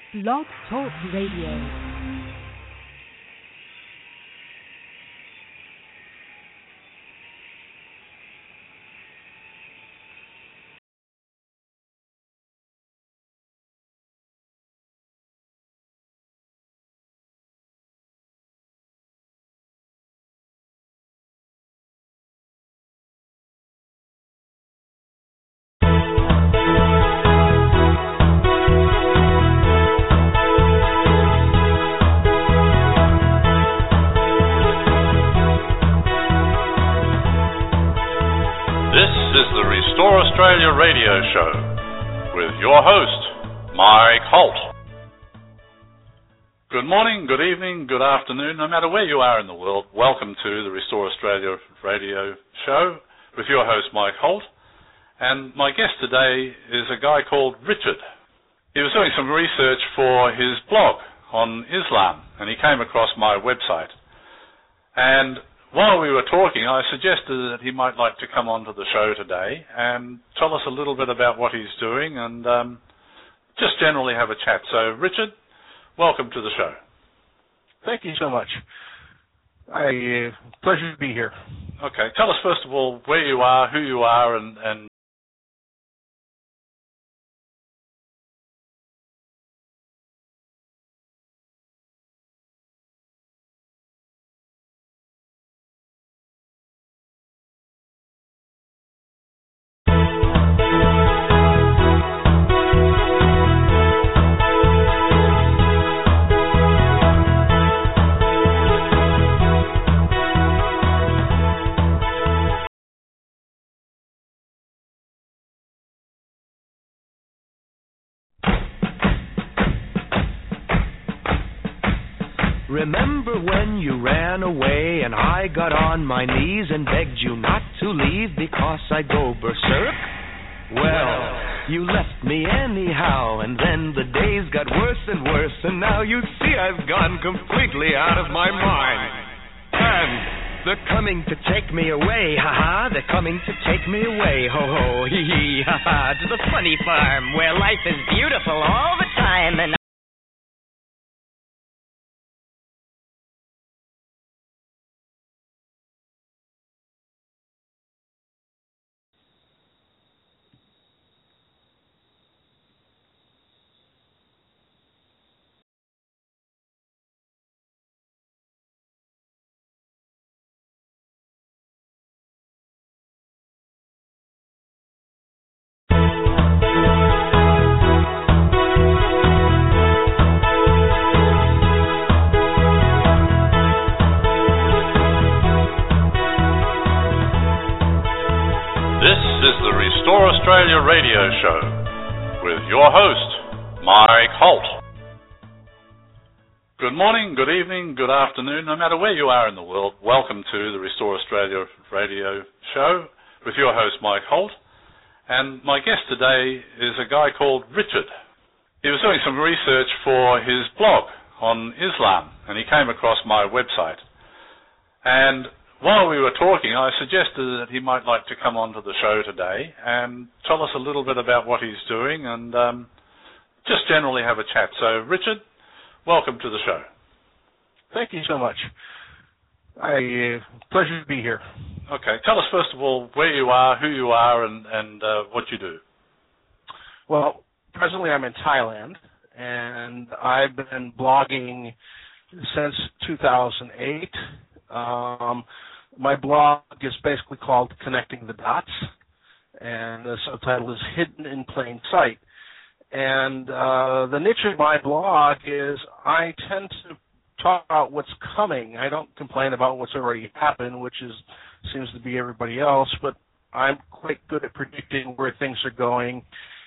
Blog Talk Radio. Restore Australia radio show with your host, Mike Holt. Good morning, good evening, good afternoon, no matter where you are in the world, welcome to the Restore Australia radio show with your host, Mike Holt. And my guest today is a guy called Richard. He was doing some research for his blog on Islam, and he came across my website. And while we were talking, I suggested that he might like to come onto the show today and tell us a little bit about what he's doing and just generally have a chat. So, Richard, welcome to the show. Thank you so much. Pleasure to be here. Okay. Tell us, first of all, where you are, who you are, and Remember when you ran away and I got on my knees and begged you not to leave because I'd go berserk? Well, you left me anyhow, and then the days got worse and worse, and now you see I've gone completely out of my mind. And they're coming to take me away, ha-ha, they're coming to take me away, ho-ho, hee-hee, ha-ha, to the funny farm where life is beautiful all the time, and Restore Australia radio show with your host, Mike Holt. Good morning, good evening, good afternoon, no matter where you are in the world, welcome to the Restore Australia radio show with your host, Mike Holt. And my guest today is a guy called Richard. He was doing some research for his blog on Islam, and he came across my website. And while we were talking, I suggested that he might like to come onto the show today and tell us a little bit about what he's doing and just generally have a chat. So, Richard, welcome to the show. Thank you so much. Pleasure to be here. Okay. Tell us, first of all, where you are, who you are, and what you do. Well, presently I'm in Thailand, and I've been blogging since 2008. My blog is basically called Connecting the Dots, and the subtitle is Hidden in Plain Sight. And the niche of my blog is I tend to talk about what's coming. I don't complain about what's already happened, which seems to be everybody else, but I'm quite good at predicting where things are going.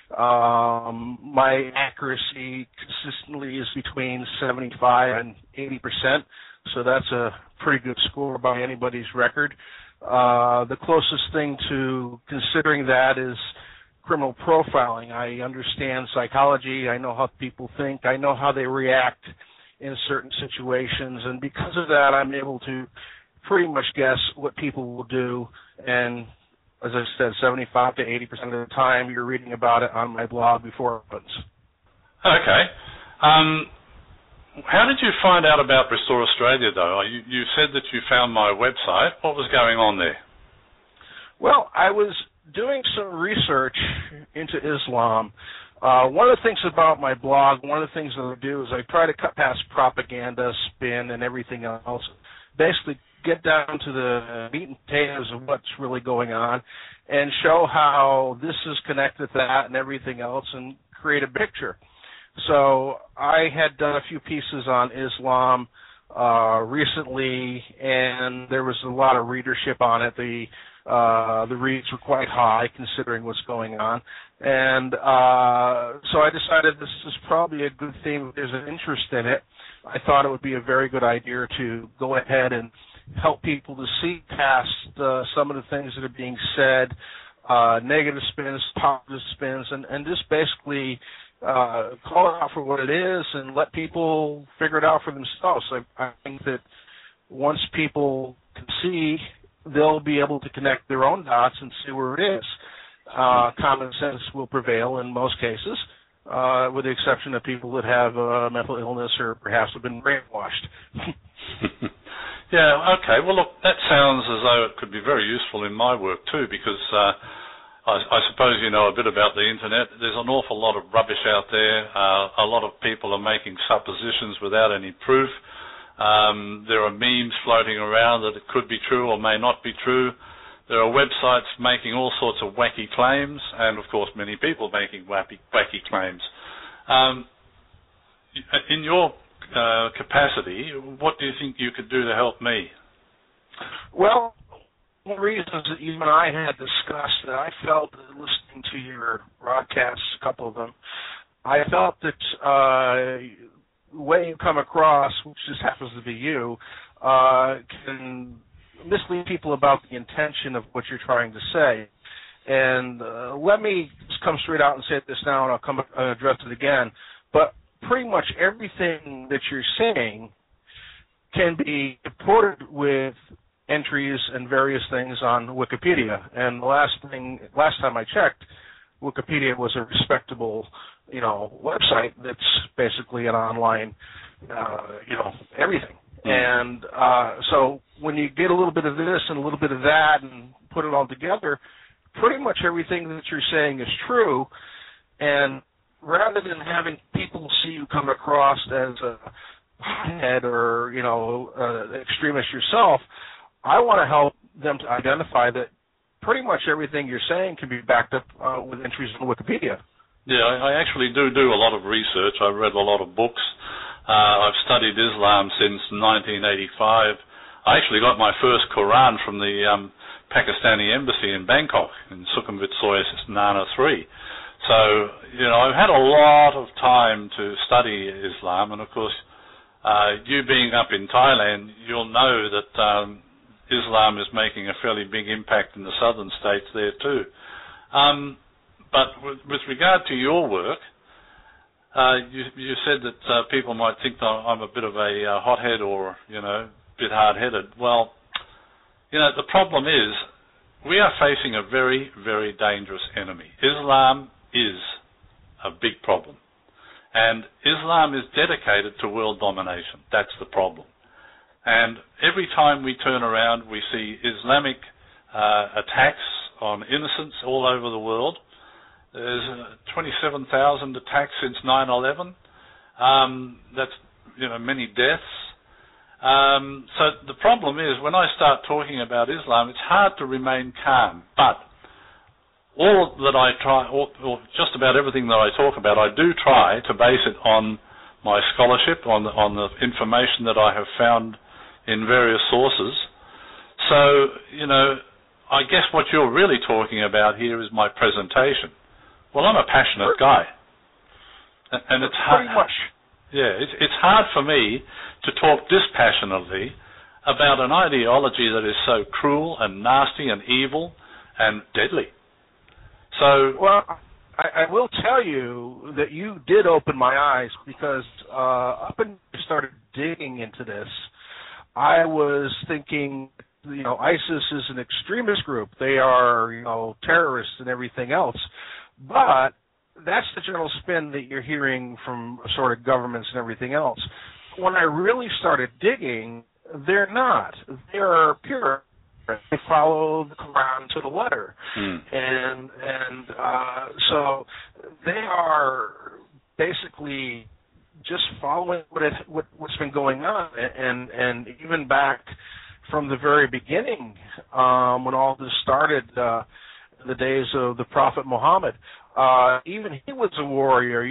My accuracy consistently is between 75 and 80%. So that's a pretty good score by anybody's record. The closest thing to considering that is criminal profiling. I understand psychology. I know how people think. I know how they react in certain situations. And because of that, I'm able to pretty much guess what people will do. And as I said, 75 to 80% of the time, you're reading about it on my blog before it opens. Okay. How did you find out about Restore Australia, though? You said that you found my website. What was going on there? Well, I was doing some research into Islam. One of the things about my blog, one of the things that I do is I try to cut past propaganda, spin, and everything else. Basically get down to the meat and potatoes of what's really going on and show how this is connected to that and everything else and create a picture. So I had done a few pieces on Islam recently, and there was a lot of readership on it. The reads were quite high considering what's going on. And so I decided this is probably a good thing. If there's an interest in it, I thought it would be a very good idea to go ahead and help people to see past some of the things that are being said, negative spins, positive spins, and just basically call it out for what it is and let people figure it out for themselves. I think that once people can see, they'll be able to connect their own dots and see where it is. Common sense will prevail in most cases, with the exception of people that have mental illness or perhaps have been brainwashed. Yeah, okay. Well, look, that sounds as though it could be very useful in my work too, because I suppose you know a bit about the internet. There's an awful lot of rubbish out there. A lot of people are making suppositions without any proof. There are memes floating around that it could be true or may not be true. There are websites making all sorts of wacky claims, and of course many people making wacky claims. In your capacity, what do you think you could do to help me? Well, one of the reasons that you and I had discussed that I felt listening to your broadcasts, a couple of them, I felt that the way you come across, which just happens to be you, can mislead people about the intention of what you're trying to say. And let me just come straight out and say this now, and I'll come address it again. But pretty much everything that you're saying can be supported with entries and various things on Wikipedia. And the last time I checked, Wikipedia was a respectable, website that's basically an online, everything. And so when you get a little bit of this and a little bit of that and put it all together, pretty much everything that you're saying is true. And rather than having people see you come across as a hothead or, extremist yourself, I want to help them to identify that pretty much everything you're saying can be backed up with entries on Wikipedia. Yeah, I actually do a lot of research. I've read a lot of books. I've studied Islam since 1985. I actually got my first Quran from the Pakistani embassy in Bangkok, in Sukhumvit Soi Nana 3. So, I've had a lot of time to study Islam, and of course, you being up in Thailand, you'll know that Islam is making a fairly big impact in the southern states there too. But with regard to your work, you said that people might think that I'm a bit of a hothead or, a bit hard-headed. Well, the problem is we are facing a very, very dangerous enemy. Islam is a big problem. And Islam is dedicated to world domination. That's the problem. And every time we turn around, we see Islamic attacks on innocents all over the world. There's 27,000 attacks since 9/11. That's, many deaths. So the problem is when I start talking about Islam, it's hard to remain calm. But all that I try, or just about everything that I talk about, I do try to base it on my scholarship, on the information that I have found in various sources. So, I guess what you're really talking about here is my presentation. Well, I'm a passionate guy. And it's hard. Pretty much. Yeah, it's hard for me to talk dispassionately about an ideology that is so cruel and nasty and evil and deadly. So, well, I will tell you that you did open my eyes, because up until I started digging into this, I was thinking, ISIS is an extremist group. They are, terrorists and everything else. But that's the general spin that you're hearing from sort of governments and everything else. When I really started digging, they're not. They're pure. They follow the Quran to the letter, and so they are basically just following what's been going on, and even back from the very beginning, when all this started, in the days of the Prophet Muhammad, even he was a warrior.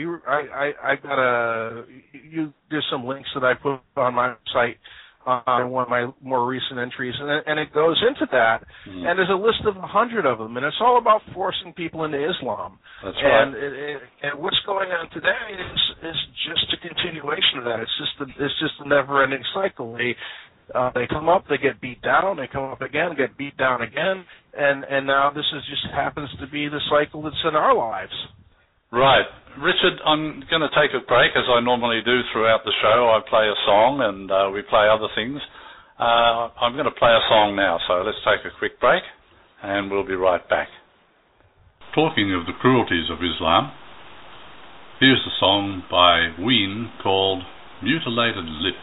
There's some links that I put on my site. In one of my more recent entries, and it goes into that, and there's a list of 100 of them, and it's all about forcing people into Islam. That's right. And what's going on today is just a continuation of that. It's just a never-ending cycle. They come up, they get beat down, they come up again, get beat down again, and now this just happens to be the cycle that's in our lives. Right. Richard, I'm going to take a break, as I normally do throughout the show. I play a song and we play other things. I'm going to play a song now, so let's take a quick break and we'll be right back. Talking of the cruelties of Islam, here's a song by Ween called Mutilated Lips.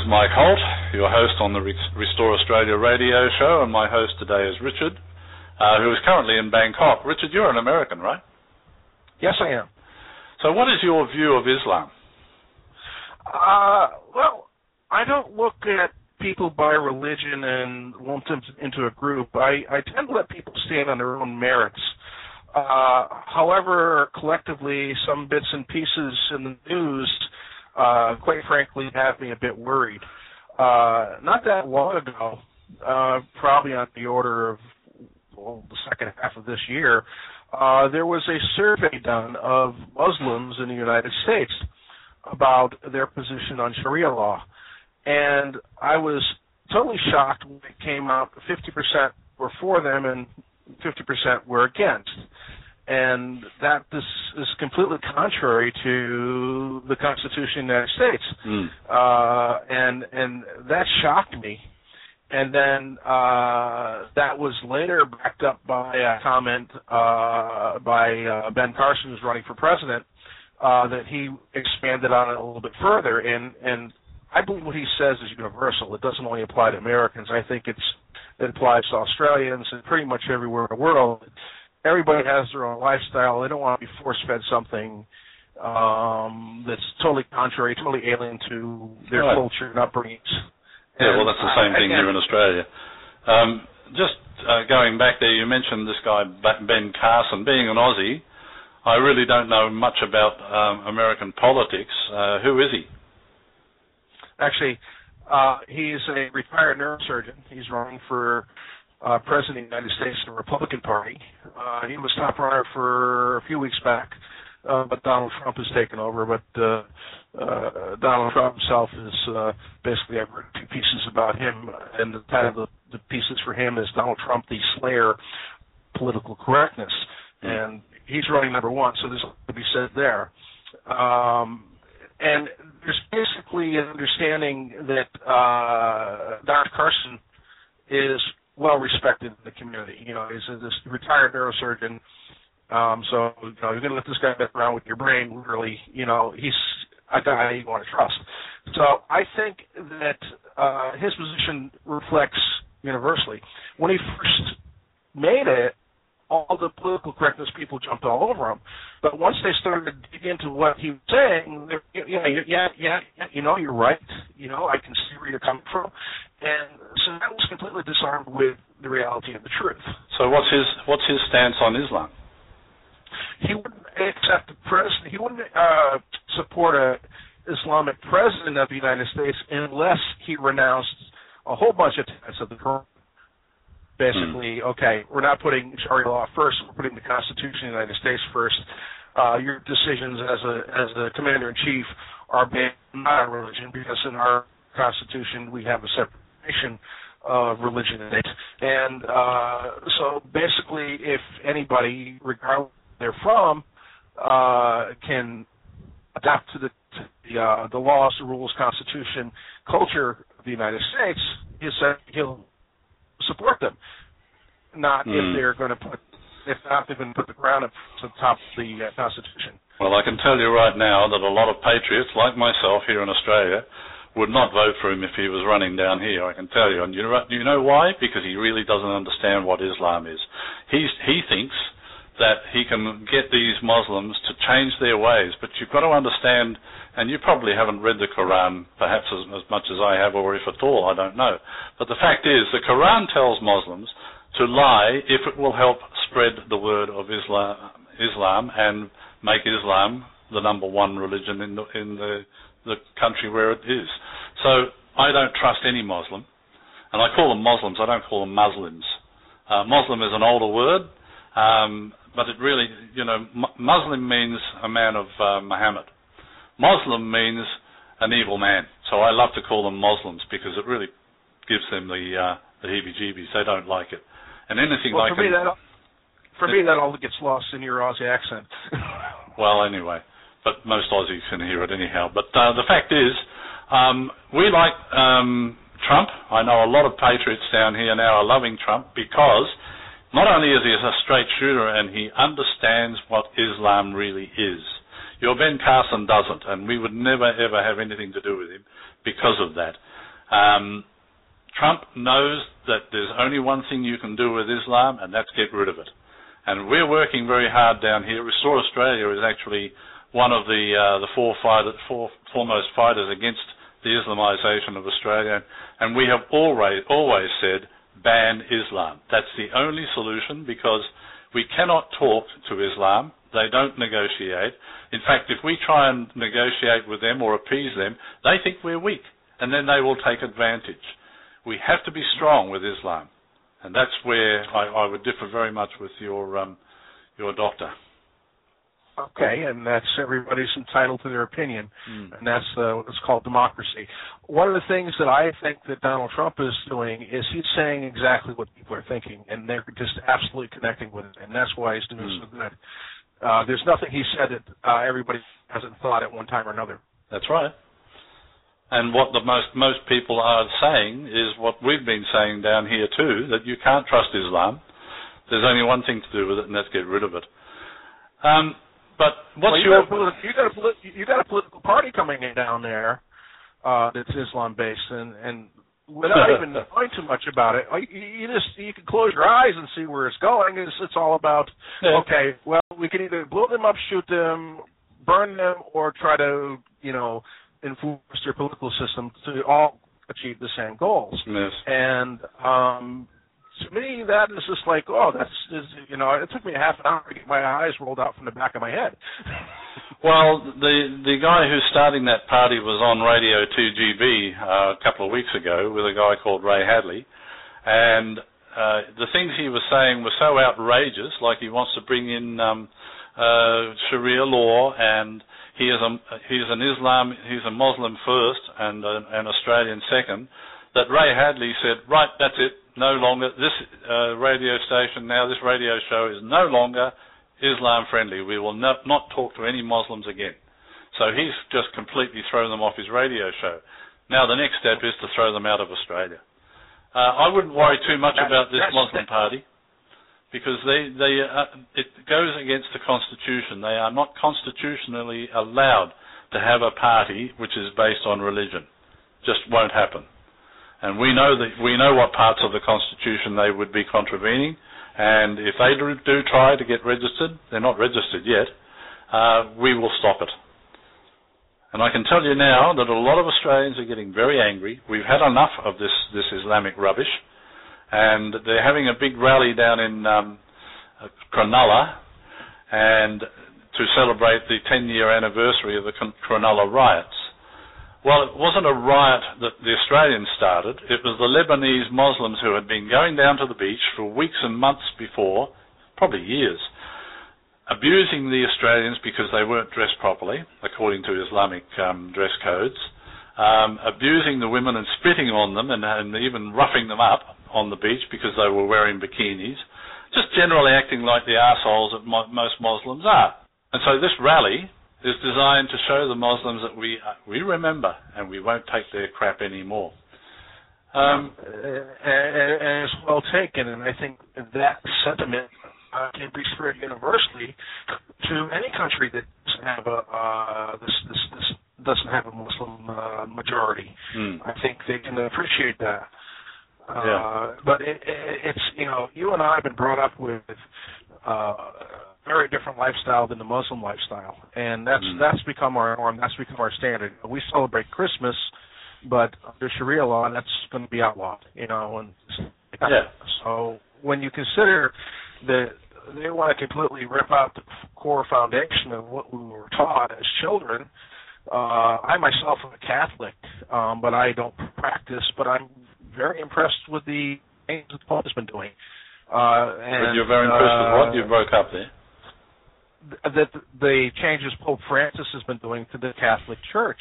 Mike Holt, your host on the Restore Australia radio show, and my host today is Richard, who is currently in Bangkok. Richard, you're an American, right? Yes, I am. So what is your view of Islam? Well, I don't look at people by religion and lump them into a group. I tend to let people stand on their own merits. However, collectively, some bits and pieces in the news, quite frankly, have me a bit worried. Not that long ago, probably on the order of the second half of this year, there was a survey done of Muslims in the United States about their position on Sharia law. And I was totally shocked when it came out 50% were for them and 50% were against. And this is completely contrary to the Constitution of the United States. And that shocked me. And then that was later backed up by a comment by Ben Carson, who's running for president, that he expanded on it a little bit further. And I believe what he says is universal. It doesn't only apply to Americans. I think it applies to Australians and pretty much everywhere in the world. Everybody has their own lifestyle. They don't want to be force-fed something that's totally contrary, totally alien to their culture and upbringings. Yeah, well, that's the same thing here in Australia. Just going back there, you mentioned this guy, Ben Carson. Being an Aussie, I really don't know much about American politics. Who is he? Actually, he's a retired neurosurgeon. He's running for president of the United States in the Republican Party. He was top runner for a few weeks back, but Donald Trump has taken over. But Donald Trump himself is basically, I've read two pieces about him, and the title of the pieces for him is Donald Trump, the Slayer of Political Correctness. And he's running number one, so there's a lot to be said there. And there's basically an understanding that Dr. Carson is well respected in the community. You know, he's this retired neurosurgeon. So, you know, you're going to let this guy mess around with your brain, literally. You know, he's a guy you want to trust. So I think that his position reflects universally. When he first made it, all the political correctness people jumped all over him. But once they started to dig into what he was saying, you know, you're right. You know, I can see where you're coming from. And so that was completely disarmed with the reality of the truth. So what's his stance on Islam? He wouldn't accept the president. He wouldn't support a Islamic president of the United States unless he renounced a whole bunch of tenets of the Quran. Basically, okay, we're not putting Sharia law first. We're putting the Constitution of the United States first. Your decisions as a commander-in-chief are based not on religion, because in our Constitution we have a separation of religion in it. And so basically, if anybody, regardless of where they're from, can adapt to the laws, the rules, Constitution, culture of the United States, he'll support them. Not if they're going to put, if not, they're going to put the crown up to the top of the Constitution. Well, I can tell you right now that a lot of patriots, like myself here in Australia, would not vote for him if he was running down here. I can tell you, and you know why? Because he really doesn't understand what Islam is. He thinks that he can get these Muslims to change their ways, but you've got to understand, and you probably haven't read the Quran perhaps as much as I have, or if at all, I don't know. But the fact is, the Quran tells Muslims to lie if it will help spread the word of Islam and make Islam the number one religion in the country where it is. So I don't trust any Muslim, and I call them Muslims, I don't call them Muslims. Muslim is an older word, but it really, you know, Muslim means a man of Muhammad. Muslim means an evil man. So I love to call them Muslims because it really gives them the heebie-jeebies. They don't like it. And anything well, like for me, that all gets lost in your Aussie accent. Well, anyway, but most Aussies can hear it anyhow. But the fact is, we like Trump. I know a lot of patriots down here now are loving Trump because not only is he a straight shooter and he understands what Islam really is. Your Ben Carson doesn't, and we would never, ever have anything to do with him because of that. Trump knows that there's only one thing you can do with Islam, and that's get rid of it. And we're working very hard down here. Restore Australia is actually one of the foremost fighters against the Islamization of Australia, and we have always said ban Islam. That's the only solution, because we cannot talk to Islam. They don't negotiate. In fact, if we try and negotiate with them or appease them, they think we're weak, and then they will take advantage. We have to be strong with Islam, and that's where I would differ very much with your doctor. Okay, and that's everybody's entitled to their opinion, and that's what's called democracy. One of the things that I think that Donald Trump is doing is he's saying exactly what people are thinking, and they're just absolutely connecting with it, and that's why he's doing so good. There's nothing he said that everybody hasn't thought at one time or another. That's right. And what the most people are saying is what we've been saying down here too, that you can't trust Islam. There's only one thing to do with it, and that's get rid of it. But what's you got a political party coming in down there that's Islam based, and without even knowing too much about it, you can close your eyes and see where it's going. It's all about okay, well, we can either blow them up, shoot them, burn them, or try to influence their political system to all achieve the same goals. Yes. And to me, that is just like, it took me a half an hour to get my eyes rolled out from the back of my head. Well, the guy who's starting that party was on Radio 2GB a couple of weeks ago with a guy called Ray Hadley, and the things he was saying were so outrageous, like he wants to bring in Sharia law, and he's a Muslim first and an Australian second, that Ray Hadley said, right, that's it, no longer, this radio show is no longer Islam friendly. We will not talk to any Muslims again. So he's just completely thrown them off his radio show. Now the next step is to throw them out of Australia. I wouldn't worry too much about this Muslim party, because it goes against the Constitution. They are not constitutionally allowed to have a party which is based on religion. Just won't happen. And we know what parts of the Constitution they would be contravening, and if they do try to get registered, they're not registered yet, we will stop it. And I can tell you now that a lot of Australians are getting very angry. We've had enough of this Islamic rubbish, and they're having a big rally down in Cronulla, and to celebrate the 10-year anniversary of the Cronulla riots. Well, it wasn't a riot that the Australians started. It was the Lebanese Muslims who had been going down to the beach for weeks and months before, probably years, abusing the Australians because they weren't dressed properly, according to Islamic dress codes, abusing the women and spitting on them and even roughing them up on the beach because they were wearing bikinis, just generally acting like the arseholes that most Muslims are. And so this rally is designed to show the Muslims that we remember and we won't take their crap anymore. And it's well taken, and I think that sentiment can be spread universally to any country that doesn't have a Muslim majority. I think they can appreciate that. But it's you and I have been brought up with very different lifestyle than the Muslim lifestyle, and that's become our norm. That's become our standard. We celebrate Christmas, but under Sharia law, that's going to be outlawed. So when you consider that they want to completely rip out the core foundation of what we were taught as children, I myself am a Catholic, but I don't practice. But I'm very impressed with the things that the Pope has been doing. But you're very impressed with what? You broke up there. That the changes Pope Francis has been doing to the Catholic Church.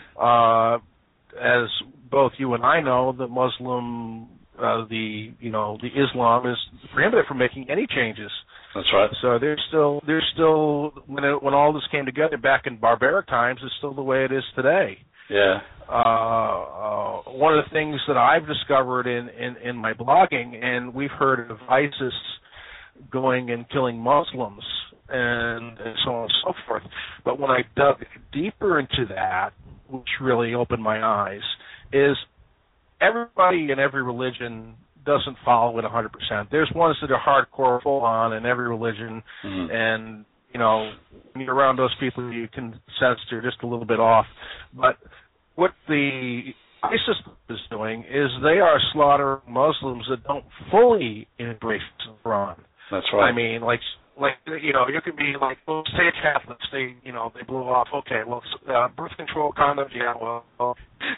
As both you and I know, the Muslim, the Islam is prohibited from making any changes. That's right. So there's still when all this came together back in barbaric times, it's still the way it is today. Yeah. One of the things that I've discovered in my blogging, and we've heard of ISIS going and killing Muslims and so on and so forth. But when I dug deeper into that, which really opened my eyes, is everybody in every religion doesn't follow it 100%. There's ones that are hardcore, full on in every religion, and when you're around those people, you can sense they're just a little bit off. But what the ISIS is doing is they are slaughtering Muslims that don't fully embrace the Quran. That's right. I mean, like you could be like, well, say Catholics, they blew off. Okay, well, birth control condoms, yeah, well,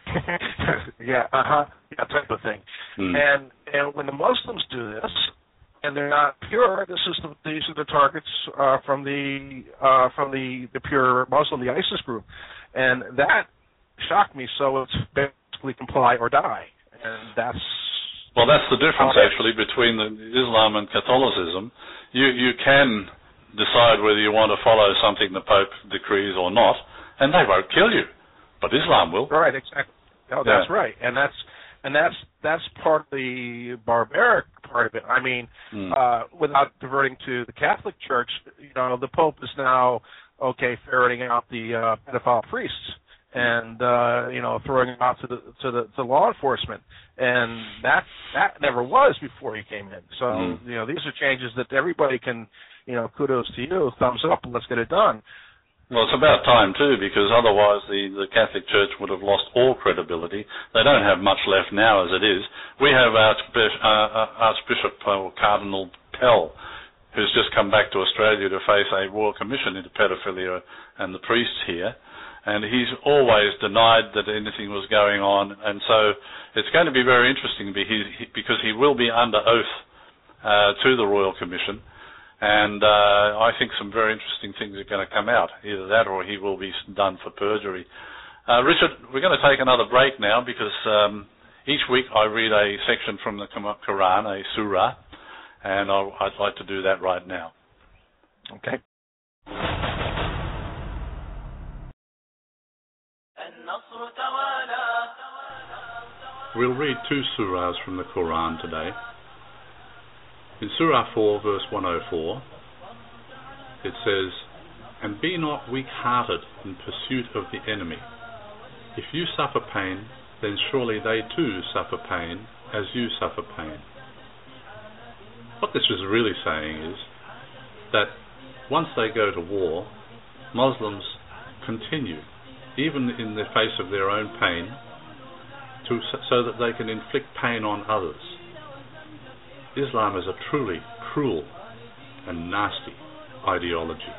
yeah, type of thing. And when the Muslims do this, and they're not pure, these are the targets from the pure Muslim, the ISIS group, and that shocked me. So it's basically comply or die, and that's the difference actually between Islam and Catholicism. You can decide whether you want to follow something the Pope decrees or not, and they won't kill you, but Islam will. Right, exactly. No, that's right, and that's part of the barbaric part of it. I mean, without diverting to the Catholic Church, the Pope is now ferreting out the pedophile priests and throwing them out to law enforcement, and that never was before he came in. So these are changes that everybody can kudos to you, thumbs up, let's get it done. Well, it's about time too, because otherwise the Catholic Church would have lost all credibility. They don't have much left now as it is. We have Archbishop Cardinal Pell, who's just come back to Australia to face a Royal Commission into pedophilia and the priests here. And he's always denied that anything was going on. And so it's going to be very interesting because he will be under oath to the Royal Commission. And I think some very interesting things are going to come out. Either that or he will be done for perjury. Richard, we're going to take another break now because each week I read a section from the Quran, a surah, and I'd like to do that right now. Okay. We'll read 2 surahs from the Quran today. In Surah 4, verse 104, it says, "And be not weak-hearted in pursuit of the enemy. If you suffer pain, then surely they too suffer pain as you suffer pain." What this is really saying is that once they go to war, Muslims continue, even in the face of their own pain, so that they can inflict pain on others. Islam is a truly cruel and nasty ideology.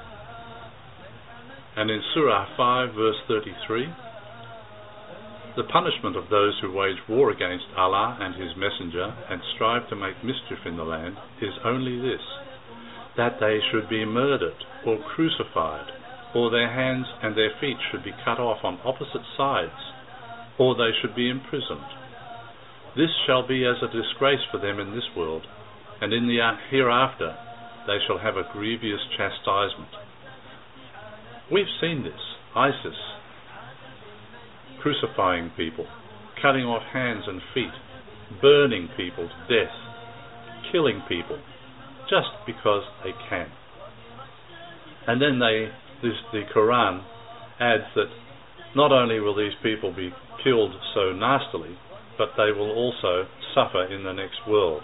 And in Surah 5, verse 33, the punishment of those who wage war against Allah and His Messenger and strive to make mischief in the land is only this, that they should be murdered or crucified, or their hands and their feet should be cut off on opposite sides, or they should be imprisoned. This shall be as a disgrace for them in this world, and in the hereafter they shall have a grievous chastisement. We've seen this, ISIS, crucifying people, cutting off hands and feet, burning people to death, killing people, just because they can. And then the Quran adds that not only will these people be killed so nastily, but they will also suffer in the next world.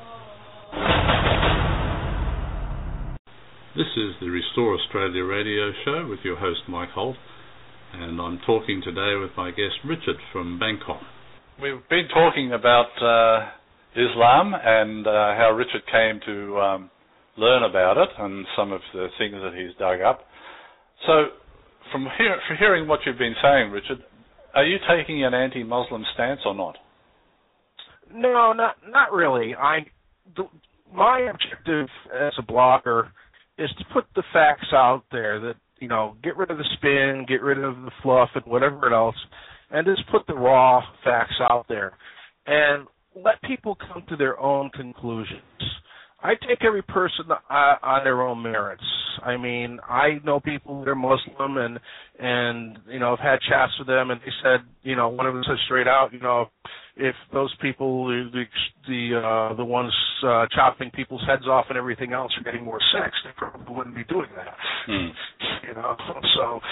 This is the Restore Australia radio show with your host Mike Holt, and I'm talking today with my guest Richard from Bangkok. We've been talking about Islam and how Richard came to learn about it and some of the things that he's dug up. So from hearing what you've been saying, Richard, are you taking an anti-Muslim stance or not? No, not really. My objective as a blogger is to put the facts out there that, get rid of the spin, get rid of the fluff and whatever else, and just put the raw facts out there and let people come to their own conclusions. I take every person on their own merits. I mean, I know people that are Muslim and I've had chats with them, and they said, one of them said straight out, if those people, the ones chopping people's heads off and everything else are getting more sex, they probably wouldn't be doing that. So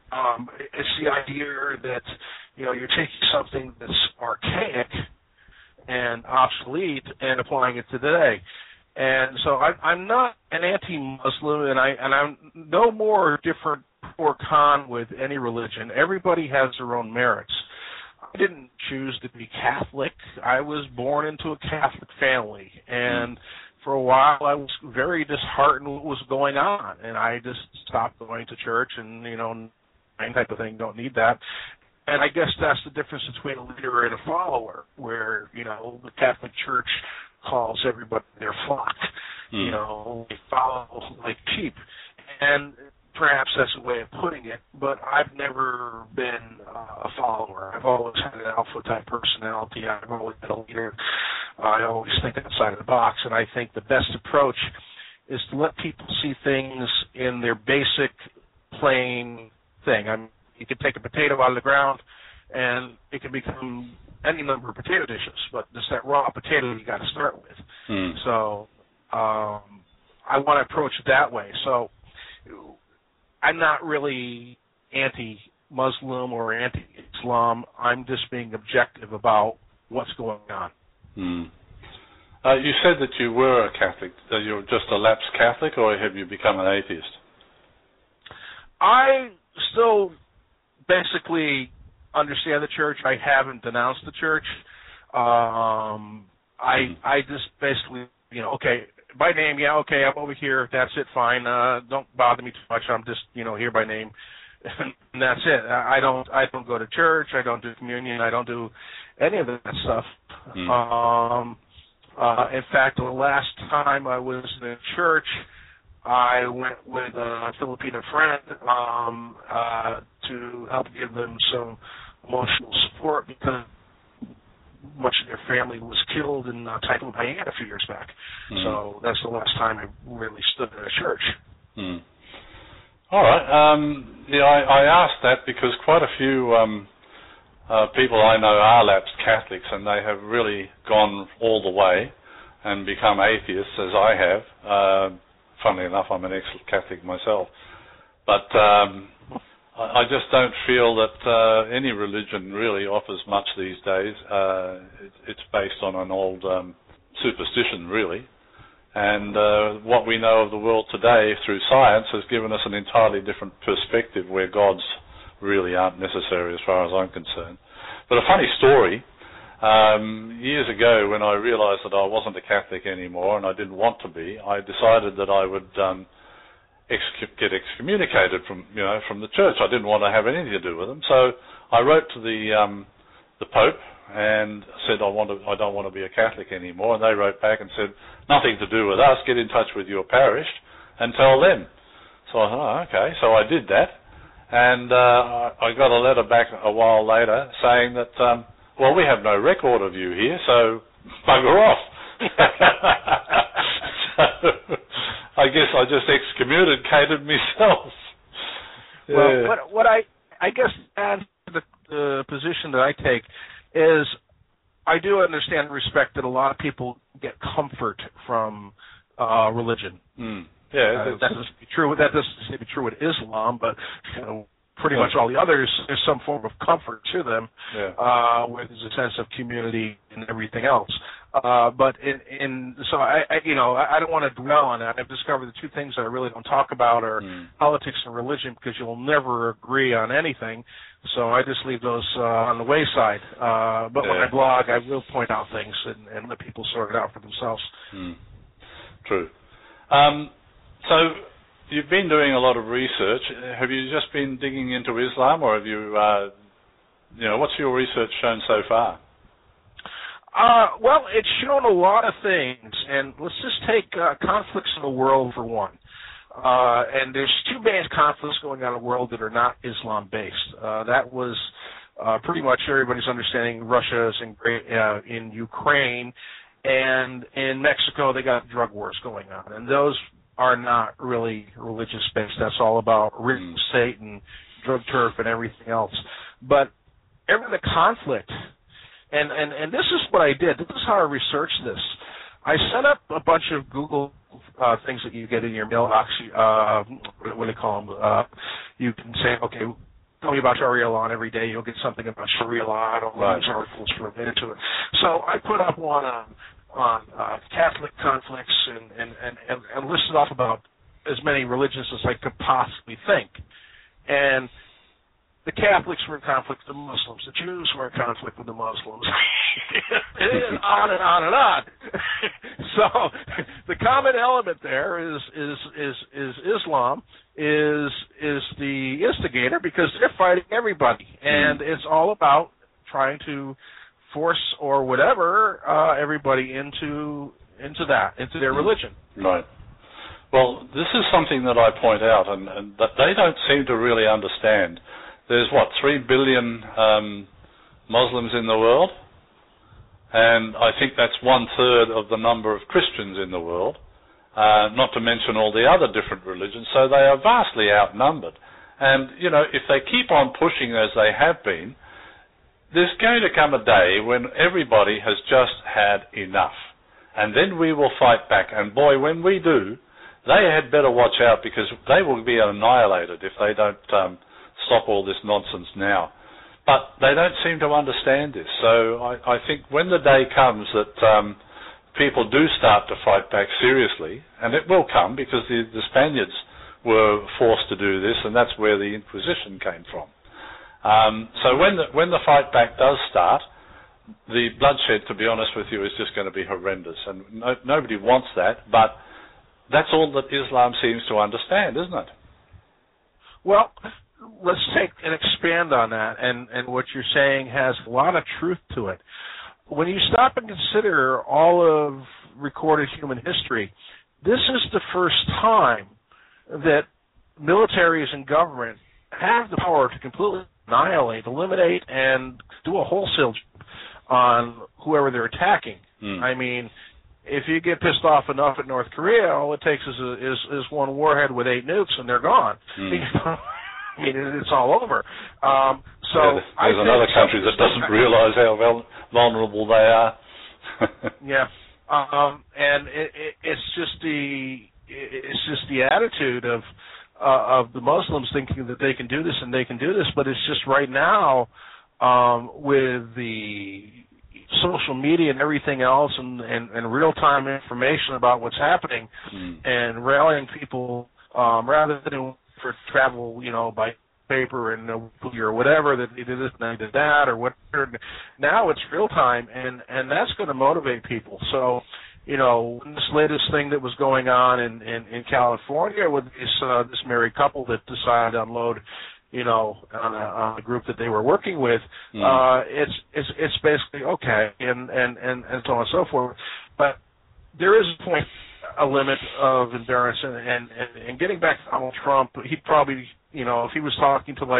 It's the idea that, you're taking something that's archaic and obsolete and applying it to today. And so I'm not an anti-Muslim, and I'm no more different or con with any religion. Everybody has their own merits. I didn't choose to be Catholic. I was born into a Catholic family, and for a while I was very disheartened with what was going on, and I just stopped going to church and, type of thing, don't need that. And I guess that's the difference between a leader and a follower, where, the Catholic Church calls everybody their flock. They follow like sheep. And perhaps that's a way of putting it, but I've never been a follower. I've always had an alpha-type personality. I've always been a leader. I always think outside of the box, and I think the best approach is to let people see things in their basic, plain thing. You can take a potato out of the ground, and it can become any number of potato dishes, but it's that raw potato you got to start with. So I want to approach it that way. So I'm not really anti-Muslim or anti-Islam. I'm just being objective about what's going on. You said that you were a Catholic. You're just a lapsed Catholic, or have you become an atheist? I still basically understand the church. I haven't denounced the church. I just basically, okay, by name, okay, I'm over here. That's it, fine. Don't bother me too much. I'm just, here by name, and that's it. I don't go to church. I don't do communion. I don't do any of that stuff. In fact, the last time I was in a church, I went with a Filipino friend to help give them some emotional support because much of their family was killed in Typhoon Haiyan a few years back. So that's the last time I really stood in a church. All right. I asked that because quite a few people I know are lapsed Catholics, and they have really gone all the way and become atheists, as I have. Funnily enough, I'm an ex-Catholic myself. But I just don't feel that any religion really offers much these days. It's based on an old superstition, really. And what we know of the world today through science has given us an entirely different perspective where gods really aren't necessary as far as I'm concerned. But a funny story, years ago when I realized that I wasn't a Catholic anymore and I didn't want to be, I decided that I would get excommunicated from the church. I didn't want to have anything to do with them. So I wrote to the Pope and said I don't want to be a Catholic anymore, and they wrote back and said, nothing to do with us, get in touch with your parish and tell them. So I thought, okay, so I did that, and I got a letter back a while later saying that, well, we have no record of you here, so bugger off. So I guess I just excommunicated myself. Well, what I guess as the position that I take is I do understand and respect that a lot of people get comfort from religion. Yeah, that doesn't be true. That doesn't be true with Islam, but pretty much all the others, there's some form of comfort to them, where there's a sense of community and everything else. But so I don't want to dwell on that. I've discovered the two things that I really don't talk about are politics and religion, because you'll never agree on anything. So I just leave those on the wayside. But when I blog, I will point out things and let people sort it out for themselves. True. So you've been doing a lot of research. Have you just been digging into Islam, or have you, what's your research shown so far? Well, it's shown a lot of things, and let's just take conflicts in the world for one. And there's two main conflicts going on in the world that are not Islam-based. That was pretty much everybody's understanding. Russia is in Ukraine, and in Mexico they got drug wars going on, and those are not really religious-based. That's all about real estate and drug turf and everything else. But every the conflict, and this is what I did. This is how I researched this. I set up a bunch of Google things that you get in your mailbox. What do they call them? You can say, okay, tell me about Sharia law, and every day you'll get something about Sharia law. I don't know these articles related to it. So I put up one on Catholic conflicts and listed off about as many religions as I could possibly think. And the Catholics were in conflict with the Muslims. The Jews were in conflict with the Muslims. And on and on and on. So the common element there is Islam is the instigator, because they're fighting everybody, and it's all about trying to force or whatever everybody into their religion. Right. Well, this is something that I point out, and that they don't seem to really understand. There's, 3 billion Muslims in the world? And I think that's 1/3 of the number of Christians in the world, not to mention all the other different religions. So they are vastly outnumbered. And, if they keep on pushing as they have been, there's going to come a day when everybody has just had enough. And then we will fight back. And boy, when we do, they had better watch out, because they will be annihilated if they don't stop all this nonsense now. But they don't seem to understand this. So I think when the day comes that people do start to fight back seriously, and it will come, because the Spaniards were forced to do this, and that's where the Inquisition came from. So when the fight back does start, the bloodshed, to be honest with you, is just going to be horrendous, and nobody wants that. But that's all that Islam seems to understand, isn't it? Well, let's take and expand on that, and what you're saying has a lot of truth to it. When you stop and consider all of recorded human history, this is the first time that militaries and government have the power to completely annihilate, eliminate, and do a wholesale job on whoever they're attacking. I mean, if you get pissed off enough at North Korea, all it takes is one warhead with 8 nukes, and they're gone. I mean, it's all over. So there's another country that doesn't realize how vulnerable they are. Yeah, and it's just the attitude of the Muslims thinking that they can do this and they can do this, but it's just right now with the social media and everything else, and real-time information about what's happening, and rallying people rather than for travel, by paper and or whatever, that they did this and they did that or whatever. Now it's real time, and that's going to motivate people. So, this latest thing that was going on in California with this married couple that decided to unload, on a group that they were working with, it's basically okay, and so on and so forth. But there is a limit of endurance, and getting back to Donald Trump, he'd probably, if he was talking to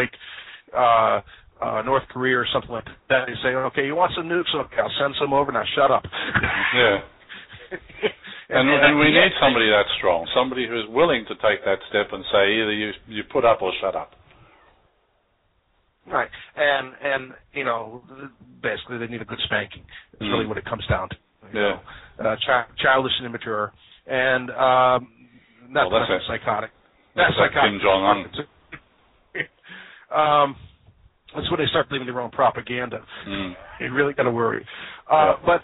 North Korea or something like that, he'd say, okay, you want some nukes? Okay, I'll send some over, now shut up. Yeah. and we need somebody that strong, somebody who's willing to take that step and say either you put up or shut up. Right, and basically they need a good spanking. It's really what it comes down to. Childish and immature, and not psychotic. That's psychotic. Kim Jong-un. That's when they start believing their own propaganda. You really got to worry. But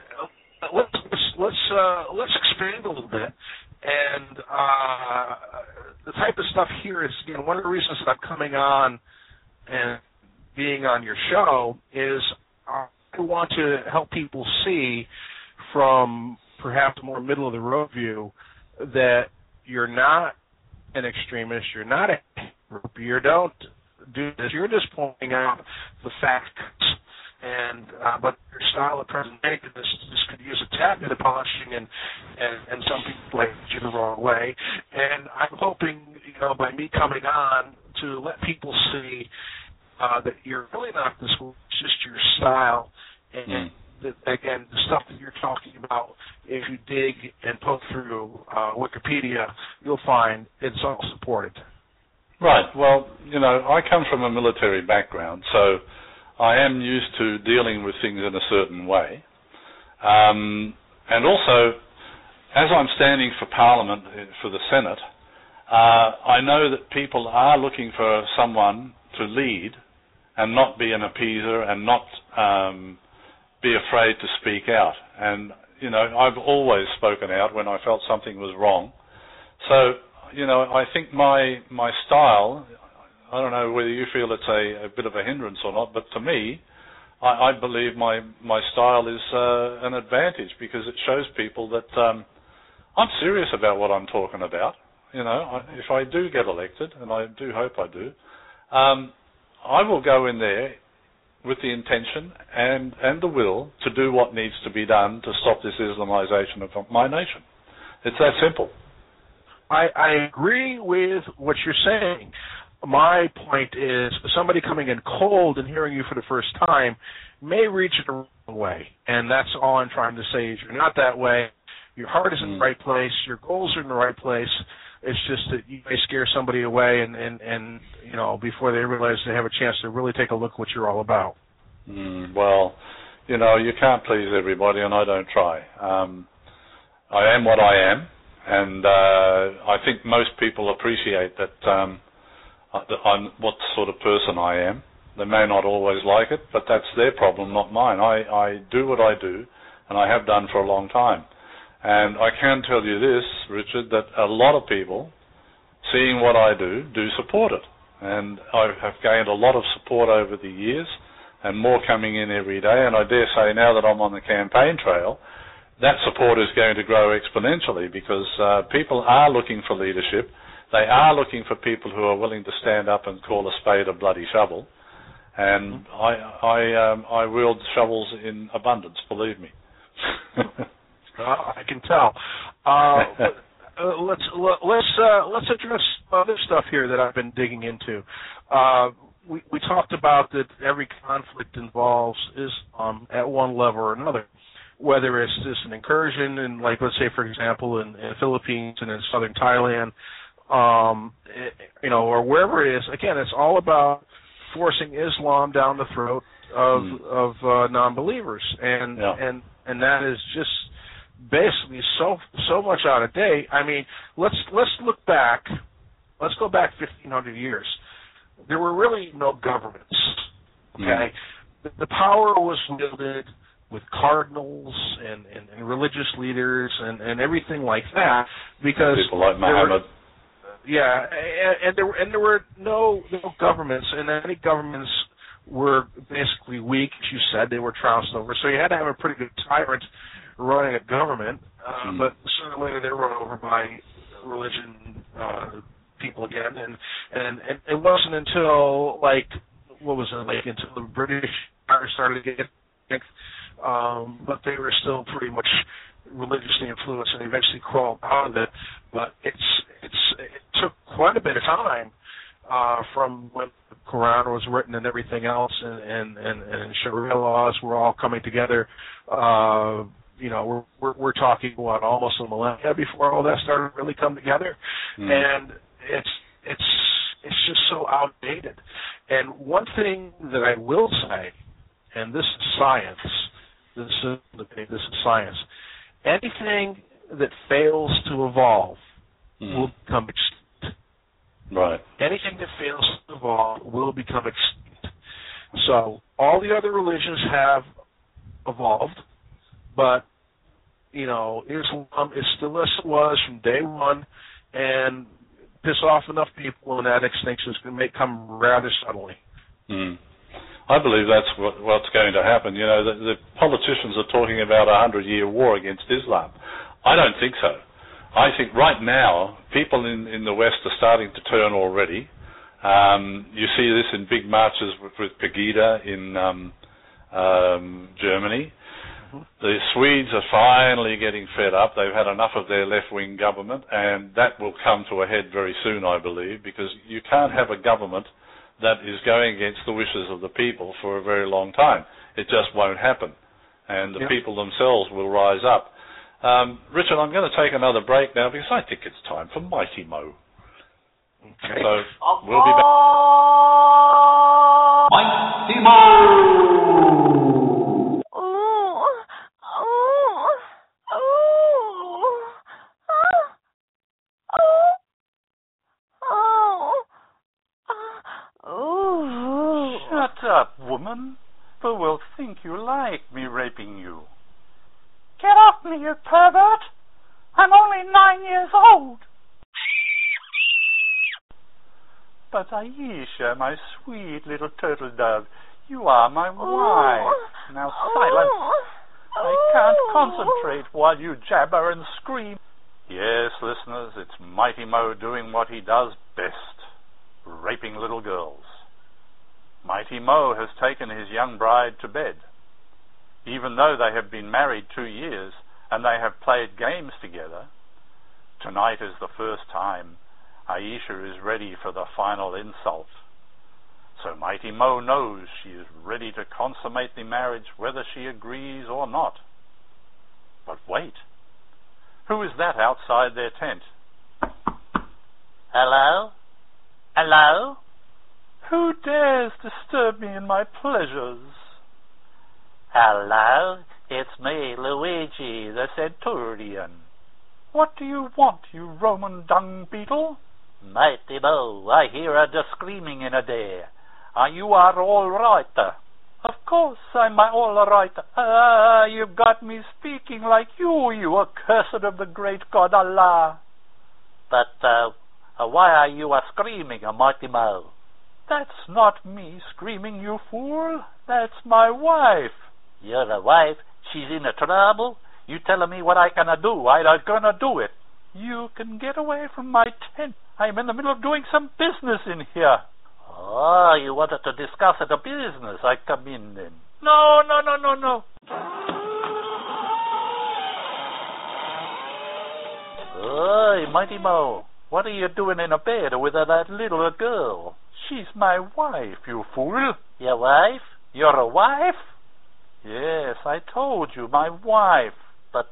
let's expand a little bit. And the type of stuff here is, one of the reasons that I'm coming on and being on your show is I want to help people see from perhaps a more middle-of-the-road view that you're not an extremist, you're not a group, you don't do this, you're just pointing out the facts, and but your style of presentation, this could use a tad bit of polishing, and some people like you the wrong way, and I'm hoping, by me coming on to let people see that you're really not this way, it's just your style, and again, the stuff that you're talking about, if you dig and poke through Wikipedia, you'll find it's all supported. Right. Well, I come from a military background, so I am used to dealing with things in a certain way. And also, as I'm standing for Parliament, for the Senate, I know that people are looking for someone to lead and not be an appeaser and not be afraid to speak out. And, I've always spoken out when I felt something was wrong. So, I think my style, I don't know whether you feel it's a bit of a hindrance or not, but to me, I believe my style is an advantage because it shows people that I'm serious about what I'm talking about. If I do get elected, and I do hope I do, I will go in there with the intention and the will to do what needs to be done to stop this Islamization of my nation. It's that simple. I agree with what you're saying. My point is somebody coming in cold and hearing you for the first time may reach it the wrong way. And that's all I'm trying to say is you're not that way. Your heart is in the right place. Your goals are in the right place. It's just that you may scare somebody away and before they realize they have a chance to really take a look at what you're all about. Well, you can't please everybody, and I don't try. I am what I am, and I think most people appreciate that I'm what sort of person I am. They may not always like it, but that's their problem, not mine. I do what I do, and I have done for a long time. And I can tell you this, Richard, that a lot of people, seeing what I do support it. And I have gained a lot of support over the years, and more coming in every day. And I dare say now that I'm on the campaign trail, that support is going to grow exponentially because people are looking for leadership. They are looking for people who are willing to stand up and call a spade a bloody shovel. And I wield shovels in abundance, believe me. I can tell. Let's address other stuff here that I've been digging into. We talked about that every conflict involves Islam at one level or another, whether it's just an incursion in, like, let's say, for example, in the Philippines and in southern Thailand, or wherever it is. Again, it's all about forcing Islam down the throat of non-believers, and that is just basically so much out of date. I mean, let's look back. Let's go back 1,500 years. There were really no governments. Okay, the power was wielded with cardinals and religious leaders and everything like that because people like Muhammad. And there were no governments, and any governments were basically weak. As you said, they were trounced over. So you had to have a pretty good tyrant running a government, but sooner or later they were run over by religion people again, and it wasn't until until the British started to get, but they were still pretty much religiously influenced, and eventually crawled out of it. But it took quite a bit of time from when the Quran was written and everything else, and Sharia laws were all coming together. We're talking almost a millennia before all that started to really come together, and it's just so outdated. And one thing that I will say, and this is science, this is science. Anything that fails to evolve will become extinct. Right. Anything that fails to evolve will become extinct. So all the other religions have evolved, but Islam is still as it was from day one, and piss off enough people, and that extinction is going to come rather suddenly. I believe that's what's going to happen. The politicians are talking about a 100-year war against Islam. I don't think so. I think right now people in the West are starting to turn already. You see this in big marches with Pegida in Germany. The Swedes are finally getting fed up. They've had enough of their left-wing government, and that will come to a head very soon, I believe, because you can't have a government that is going against the wishes of the people for a very long time. It just won't happen, and the people themselves will rise up. Richard, I'm going to take another break now because I think it's time for Mighty Mo. Okay. So we'll be back. Mighty Mo! Shut Roman. Who will think you like me raping you? Get off me, you pervert! I'm only 9 years old! But Aisha, my sweet little turtle dove, you are my wife. Now silence. I can't concentrate while you jabber and scream. Yes, listeners, it's Mighty Mo doing what he does best, raping little girls. Mighty Mo has taken his young bride to bed. Even though they have been married 2 years and they have played games together, tonight is the first time Aisha is ready for the final insult. So Mighty Mo knows she is ready to consummate the marriage whether she agrees or not. But wait, who is that outside their tent? Hello? Hello? Who dares disturb me in my pleasures? Hello? It's me, Luigi, the Centurion. What do you want, you Roman dung beetle? Mighty Mo, I hear a screaming in there. You are all right. Of course I'm all right. You've got me speaking like you accursed of the great God Allah. But why are you screaming, Mighty Mo? That's not me screaming, you fool. That's my wife. Your wife? She's in trouble? You telling me what I gonna do? I'm gonna do it. You can get away from my tent. I'm in the middle of doing some business in here. Oh, you wanted to discuss the business. I come in then. No. Hey, Mighty Mo, what are you doing in a bed with that little girl? She's my wife, you fool. Your wife? You're a wife? Yes, I told you, my wife. But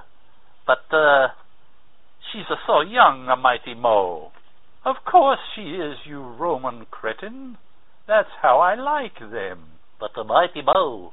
she's so young, Mighty Mo. Of course she is, you Roman cretin. That's how I like them. But Mighty Mo,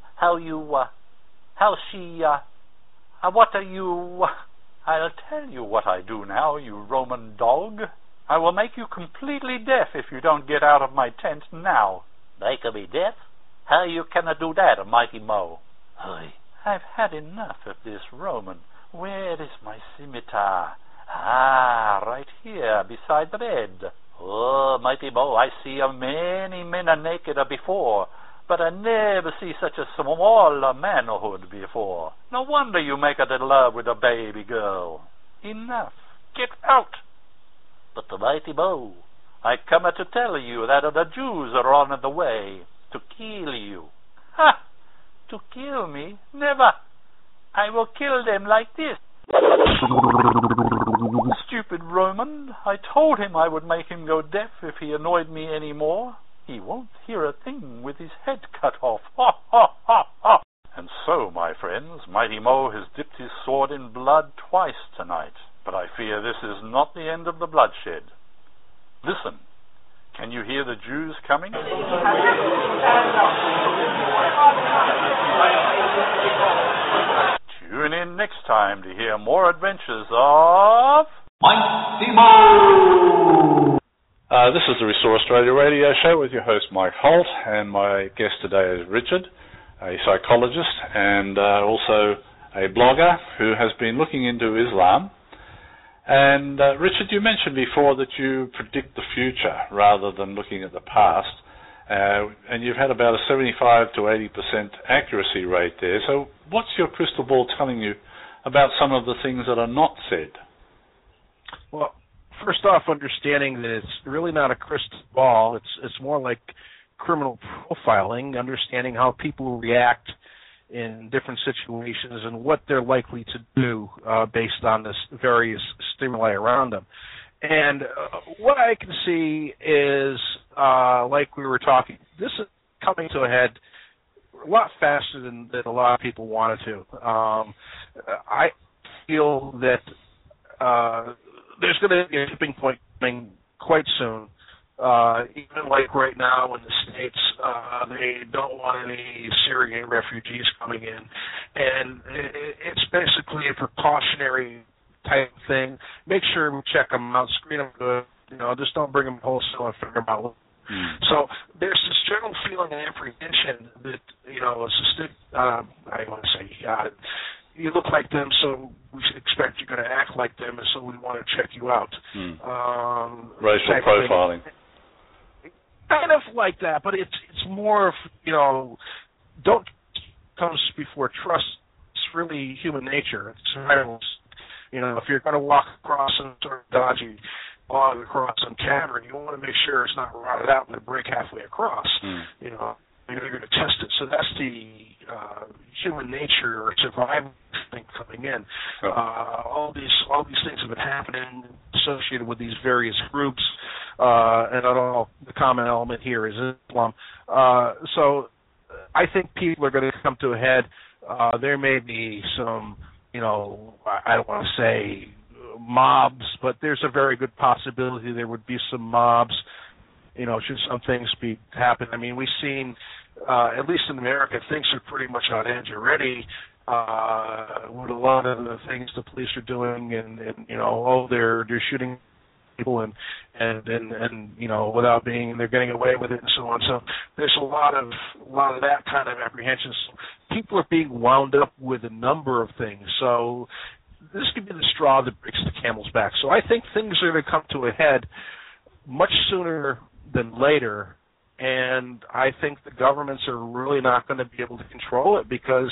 what are you... I'll tell you what I do now, you Roman dog. I will make you completely deaf if you don't get out of my tent now. Make me deaf? How you can do that, Mighty Mo? I've had enough of this, Roman. Where is my scimitar? Right here, beside the bed. Oh, Mighty Mo, I see many men naked before, but I never see such a small manhood before. No wonder you make it in love with a baby girl. Enough. Get out. But Mighty Mo, I come to tell you that the Jews are on the way to kill you. Ha! To kill me? Never. I will kill them like this. Stupid Roman. I told him I would make him go deaf if he annoyed me any more. He won't hear a thing with his head cut off. Ha, ha, ha, ha. And so, my friends, Mighty Mo has dipped his sword in blood twice tonight. But I fear this is not the end of the bloodshed. Listen. Can you hear the Jews coming? Tune in next time to hear more adventures of... Mighty Mo! This is the Restore Australia radio show with your host Mike Holt, and my guest today is Richard, a psychologist and also a blogger who has been looking into Islam. And Richard, you mentioned before that you predict the future rather than looking at the past, and you've had about a 75 to 80% accuracy rate there. So what's your crystal ball telling you about some of the things that are not said? Well, first off, understanding that it's really not a crystal ball. It's more like criminal profiling, understanding how people react in different situations and what they're likely to do based on this various stimuli around them. And what I can see is, like we were talking, this is coming to a head a lot faster than a lot of people wanted to. I feel that there's going to be a tipping point coming quite soon. Even like right now in the States, they don't want any Syrian refugees coming in. And it's basically a precautionary type thing. Make sure we check them out, screen them good. Just don't bring them wholesale and figure them out So there's this general feeling and apprehension that, I want to say, you look like them, so we should expect you're going to act like them, and so we want to check you out. Racial profiling. Kind of like that, but it's more of, don't comes before trust. It's really human nature. It's survival. If you're going to walk across some sort of dodgy log across some cavern, you want to make sure it's not rotted out and break halfway across. You're going to test it. So that's the human nature or survival thing coming in. All these things have been happening associated with these various groups, and all the common element here is Islam. So I think people are going to come to a head. There may be some, I don't want to say mobs, but there's a very good possibility there would be some mobs, should some things happen. I mean, we've seen, at least in America, things are pretty much on edge already with a lot of the things the police are doing, and they're shooting people and without they're getting away with it and so on. So there's a lot of that kind of apprehension. So people are being wound up with a number of things. So this could be the straw that breaks the camel's back. So I think things are going to come to a head much sooner than later, and I think the governments are really not going to be able to control it because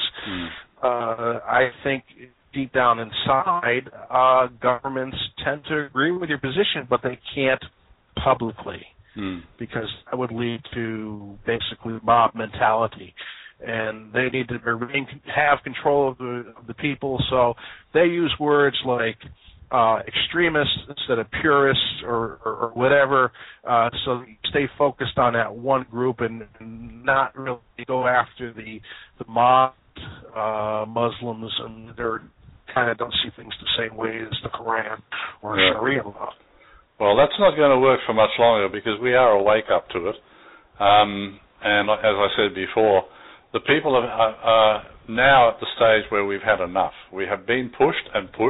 I think deep down inside, governments tend to agree with your position, but they can't publicly because that would lead to basically mob mentality. And they need to have control of the people, so they use words like extremists instead of purists or whatever, so you stay focused on that one group and not really go after the mob Muslims, and they're kind of don't see things the same way as the Quran or Sharia law. Well, that's not going to work for much longer because we are awake up to it. And as I said before, the people are now at the stage where we've had enough. We have been pushed,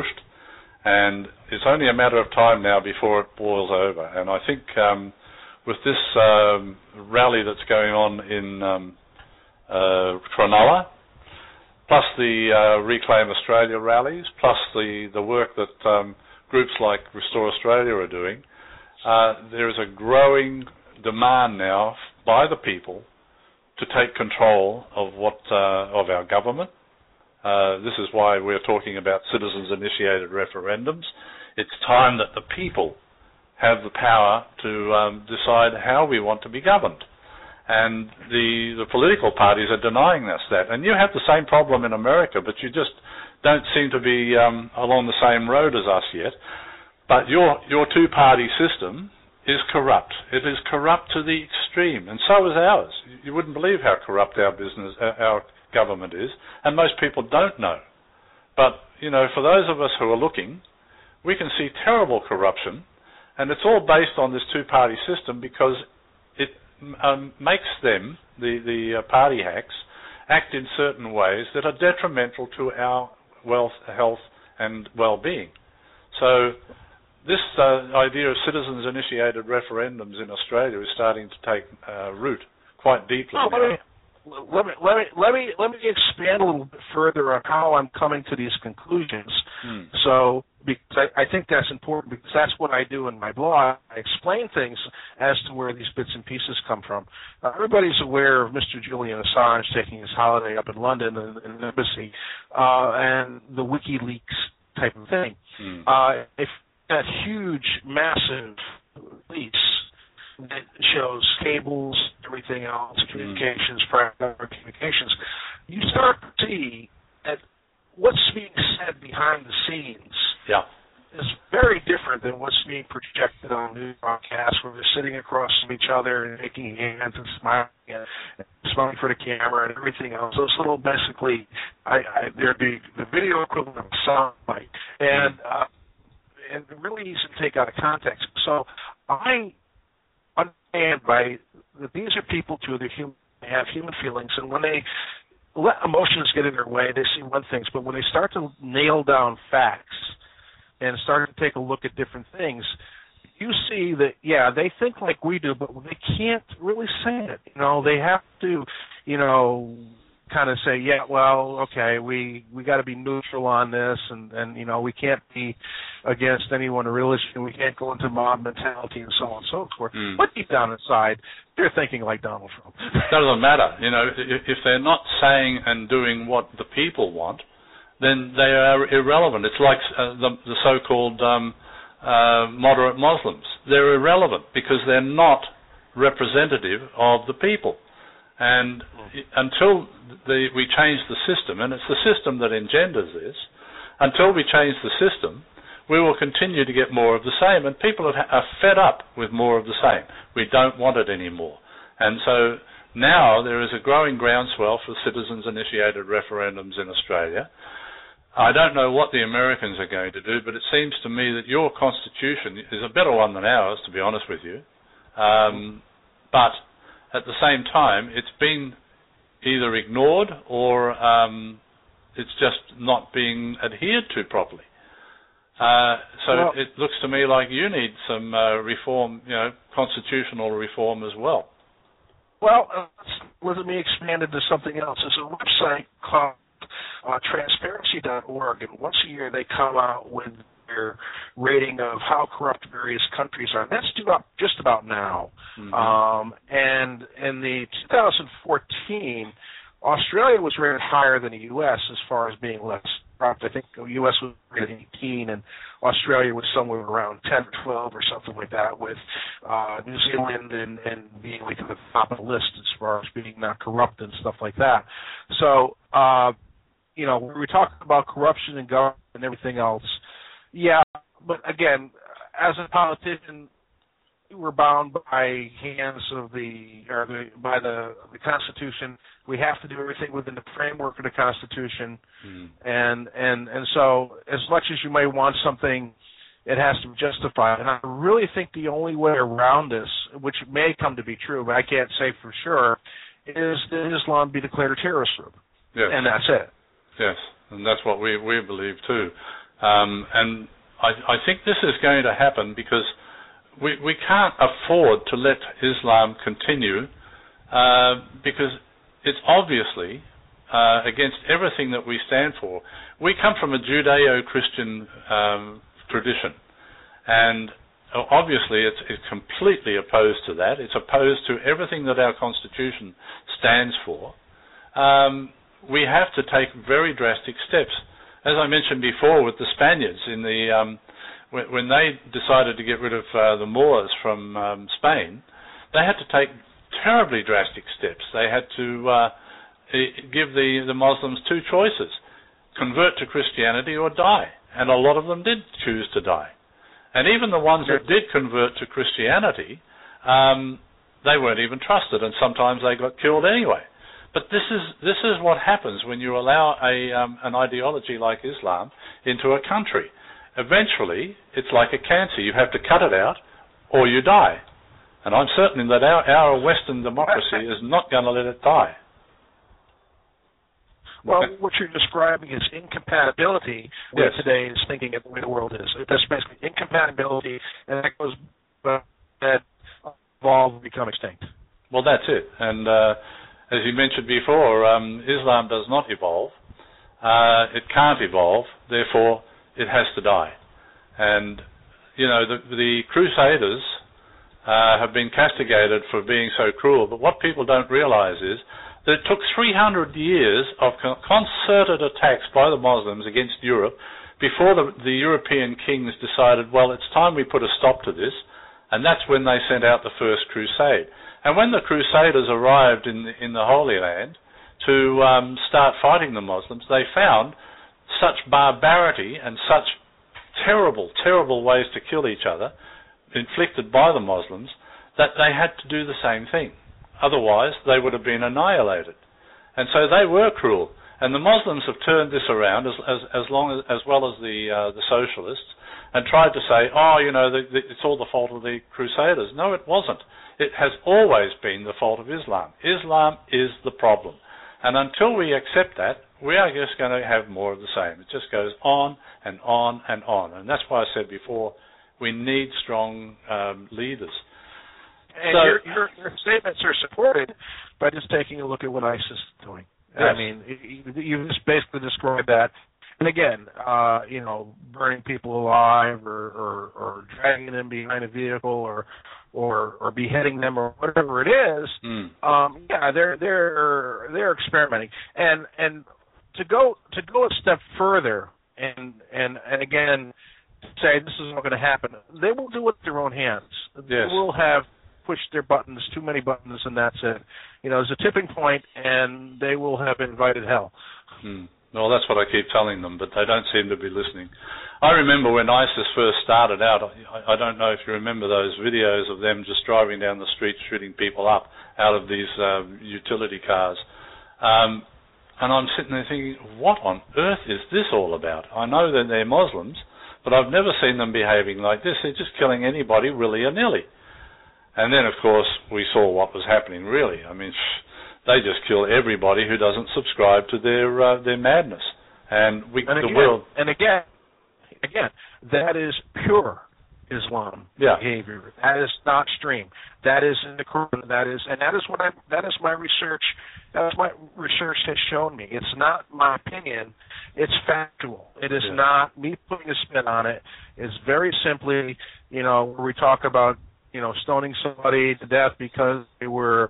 and it's only a matter of time now before it boils over. And I think with this rally that's going on in Cronulla, plus the Reclaim Australia rallies, plus the work that groups like Restore Australia are doing, there is a growing demand now by the people to take control of of our government. This is why we're talking about citizens-initiated referendums. It's time that the people have the power to decide how we want to be governed. And the political parties are denying us that. And you have the same problem in America, but you just don't seem to be along the same road as us yet. But your two-party system is corrupt. It is corrupt to the extreme, and so is ours. You wouldn't believe how corrupt our government is, and most people don't know. But, for those of us who are looking, we can see terrible corruption, and it's all based on this two-party system because it makes them, the party hacks, act in certain ways that are detrimental to our wealth, health, and well-being. So this idea of citizens-initiated referendums in Australia is starting to take root quite deeply. Let me expand a little bit further on how I'm coming to these conclusions. So, because I think that's important, because that's what I do in my blog. I explain things as to where these bits and pieces come from. Everybody's aware of Mr. Julian Assange taking his holiday up in London in an embassy, and the WikiLeaks type of thing. If that huge, massive release that shows cables, everything else, communications, private communications, you start to see that what's being said behind the scenes is very different than what's being projected on news broadcasts, where they're sitting across from each other and making hands and smiling for the camera and everything else. Those little, basically, they're the video equivalent of a sound bite, and really easy to take out of context. So I understand that these are people too. They have human feelings, and when they let emotions get in their way, they see one thing. But when they start to nail down facts and start to take a look at different things, you see that, they think like we do, but they can't really say it. They have to, kind of say, okay, we got to be neutral on this, and we can't be against anyone or religion. We can't go into mob mentality and so on and so forth. But deep down inside, they're thinking like Donald Trump. Doesn't matter. If they're not saying and doing what the people want, then they are irrelevant. It's like the so-called moderate Muslims. They're irrelevant because they're not representative of the people. And until we change the system, and it's the system that engenders this, until we change the system, we will continue to get more of the same. And people are fed up with more of the same. We don't want it anymore. And so now there is a growing groundswell for citizens-initiated referendums in Australia. I don't know what the Americans are going to do, but it seems to me that your constitution is a better one than ours, to be honest with you. But at the same time, it's been either ignored or it's just not being adhered to properly. It looks to me like you need some reform, constitutional reform as well. Well, let me expand into something else. There's a website called transparency.org, and once a year they come out with their rating of how corrupt various countries are. That's due up just about now. And in the 2014, Australia was rated higher than the U.S. as far as being less corrupt. I think the U.S. was rated 18, and Australia was somewhere around 10 or 12 or something like that, with New Zealand and being like at the top of the list as far as being not corrupt and stuff like that. So, when we talk about corruption and government and everything else, but again, as a politician, we're bound by hands of by the Constitution. We have to do everything within the framework of the Constitution, and so as much as you may want something, it has to be justified. And I really think the only way around this, which may come to be true, but I can't say for sure, is that Islam be declared a terrorist group, and that's it. Yes, and that's what we believe too. And I think this is going to happen because we can't afford to let Islam continue because it's obviously against everything that we stand for. We come from a Judeo-Christian tradition, and obviously it's completely opposed to that. It's opposed to everything that our Constitution stands for. We have to take very drastic steps. As I mentioned before with the Spaniards, in the when they decided to get rid of the Moors from Spain, they had to take terribly drastic steps. They had to give the Muslims two choices: convert to Christianity or die. And a lot of them did choose to die. And even the ones that did convert to Christianity, they weren't even trusted, and sometimes they got killed anyway. But this is what happens when you allow an ideology like Islam into a country. Eventually, it's like a cancer. You have to cut it out, or you die. And I'm certain that our Western democracy is not going to let it die. Well, what you're describing is incompatibility with today's thinking of the way the world is. That's basically incompatibility, and that goes that evolve and become extinct. Well, that's it. And as you mentioned before, Islam does not evolve. It can't evolve. Therefore, it has to die. And, the Crusaders have been castigated for being so cruel. But what people don't realize is that it took 300 years of concerted attacks by the Muslims against Europe before the European kings decided, well, it's time we put a stop to this. And that's when they sent out the first crusade. And when the Crusaders arrived in the Holy Land to start fighting the Muslims, they found such barbarity and such terrible, terrible ways to kill each other inflicted by the Muslims that they had to do the same thing. Otherwise, they would have been annihilated. And so they were cruel. And the Muslims have turned this around as well as the socialists, and tried to say, it's all the fault of the Crusaders. No, it wasn't. It has always been the fault of Islam. Islam is the problem. And until we accept that, we are just going to have more of the same. It just goes on and on and on. And that's why I said before, We need strong leaders. And your statements are supported by just taking a look at what ISIS is doing. Yes. I mean, you just basically described that. And again, burning people alive or dragging them behind a vehicle or beheading them or whatever it is. They're experimenting. And to go a step further and again say this is not going to happen, they will do it with their own hands. Yes. They will have pushed their buttons, too many buttons, and that's it. There's a tipping point, and they will have invited hell. Well, that's what I keep telling them, but they don't seem to be listening. I remember when ISIS first started out, I don't know if you remember those videos of them just driving down the street shooting people up out of these utility cars. And I'm sitting there thinking, what on earth is this all about? I know that they're Muslims, but I've never seen them behaving like this. They're just killing anybody willy-nilly. And then, of course, we saw what was happening, really. I mean, they just kill everybody who doesn't subscribe to their madness. And again, that is pure Islam behavior. That is not stream. That is in the Quran. That is my research. That's my research has shown me. It's not my opinion. It's factual. It is not me putting a spin on it. It's very simply, where we talk about, stoning somebody to death because they were,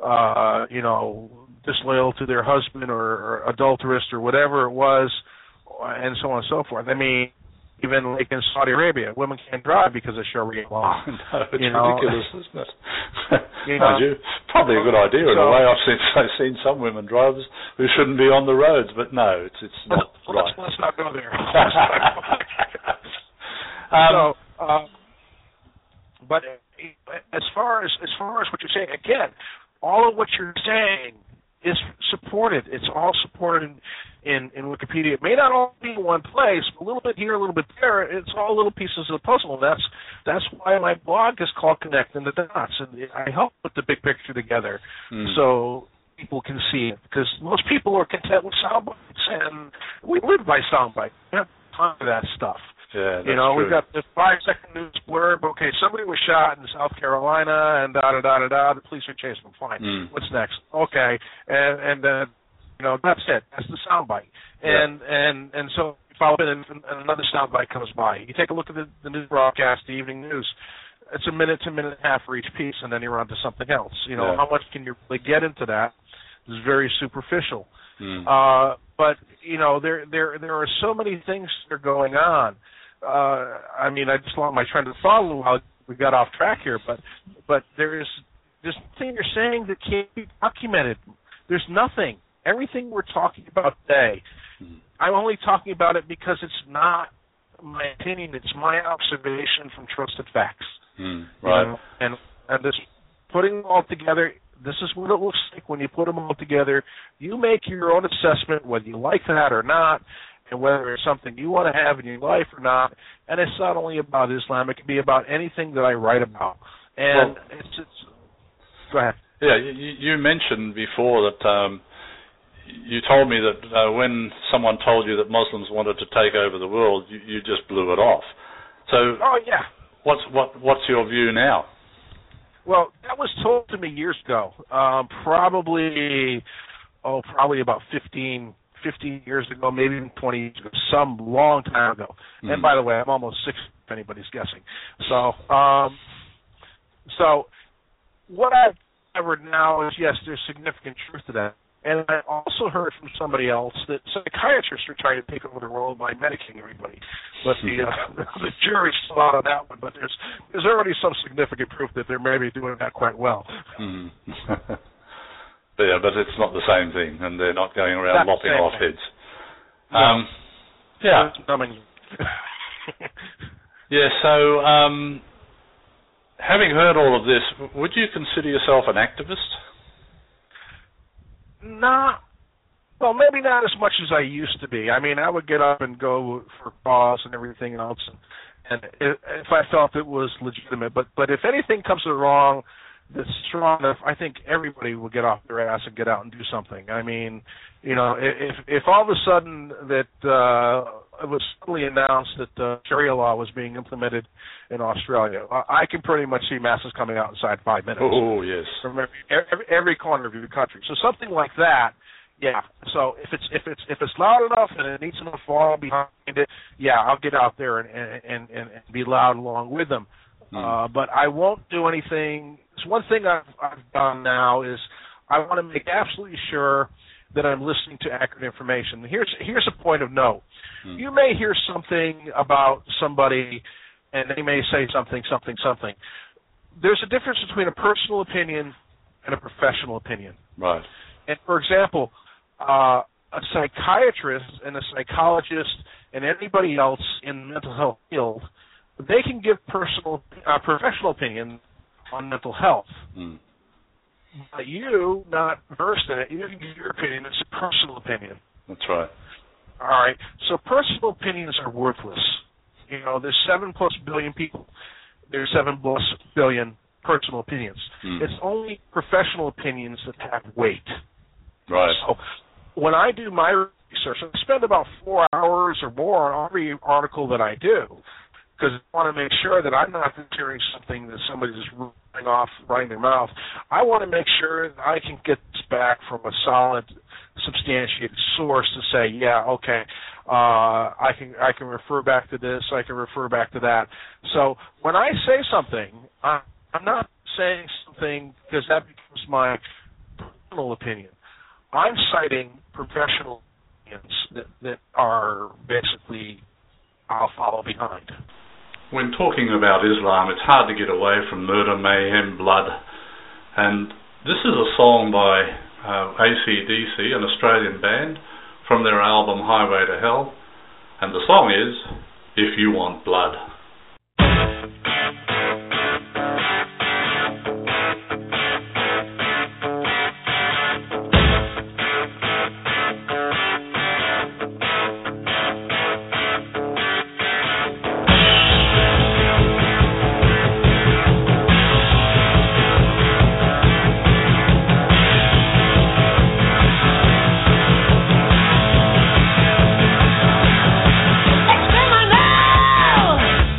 disloyal to their husband or adulterous or whatever it was, and so on and so forth. I mean, even like in Saudi Arabia, women can't drive because of Sharia law. No, it's ridiculous, isn't it? Probably a good idea in a way. I've seen some women drivers who shouldn't be on the roads, but no, it's not right. Let's not go there. But as far as what you're saying, again, all of what you're saying is supported. It's all supported in Wikipedia. It may not all be in one place, a little bit here, a little bit there. It's all little pieces of the puzzle. That's why my blog is called Connecting the Dots, and I help put the big picture together so people can see it. Because most people are content with sound bites, and we live by sound bites. We have time for that stuff. Yeah, we've got the 5-second news blurb. Okay, somebody was shot in South Carolina, and da-da-da-da-da. The police are chasing them. Fine. What's next? Okay, and that's it. That's the soundbite. And so you follow it, and another soundbite comes by. You take a look at the news broadcast, the evening news. It's a minute to a minute and a half for each piece, and then you're on to something else. How much can you really get into that? It's very superficial. But there are so many things that are going on. I just lost my train of thought a little while. We got off track here, but there's nothing you're saying that can't be documented. There's nothing. Everything we're talking about today, I'm only talking about it because it's not my opinion. It's my observation from trusted facts. Right. And just putting them all together. This is what it looks like when you put them all together. You make your own assessment whether you like that or not, and whether it's something you want to have in your life or not. And it's not only about Islam. It can be about anything that I write about. And it's go ahead. Yeah, you mentioned before that you told me that when someone told you that Muslims wanted to take over the world, you just blew it off. So, what's your view now? Well, that was told to me years ago, probably about 15 years ago, maybe even 20 years ago, some long time ago. And by the way, I'm almost 60, if anybody's guessing. So what I've discovered now is, yes, there's significant truth to that. And I also heard from somebody else that psychiatrists are trying to take over the world by medicating everybody. But the jury's still out on that one. But there's already some significant proof that they're maybe doing that quite well. Yeah, but it's not the same thing, and they're not going around lopping off heads. So having heard all of this, would you consider yourself an activist? Well, maybe not as much as I used to be. I mean, I would get up and go for cause and everything else, and if I felt it was legitimate. But if anything comes wrong, that's strong enough, I think everybody will get off their ass and get out and do something. I mean, you know, if all of a sudden that it was suddenly announced that Sharia law was being implemented in Australia, I can pretty much see masses coming out inside 5 minutes. Oh, yes. From every corner of your country. So something like that, yeah. So if it's loud enough and it needs enough volume behind it, yeah, I'll get out there and be loud along with them. But I won't do anything. So one thing I've done now is I want to make absolutely sure that I'm listening to accurate information. Here's a point of note. You may hear something about somebody, and they may say something. There's a difference between a personal opinion and a professional opinion. Right. And for example, a psychiatrist and a psychologist and anybody else in the mental health field, they can give professional opinion on mental health. But you, not versed in it, you can give your opinion. It's a personal opinion. That's right. All right. So personal opinions are worthless. You know, there's 7+ billion people. There's 7+ billion personal opinions. It's only professional opinions that have weight. Right. So when I do my research, I spend about 4 hours or more on every article that I do, because I want to make sure that I'm not hearing something that somebody's just running their mouth. I want to make sure that I can get this back from a solid, substantiated source to say, yeah, okay, I can refer back to this, I can refer back to that. So when I say something, I'm not saying something because that becomes my personal opinion. I'm citing professional opinions that are basically I'll follow behind. When talking about Islam, it's hard to get away from murder, mayhem, blood. And this is a song by AC/DC, an Australian band, from their album Highway to Hell. And the song is If You Want Blood. It's criminal!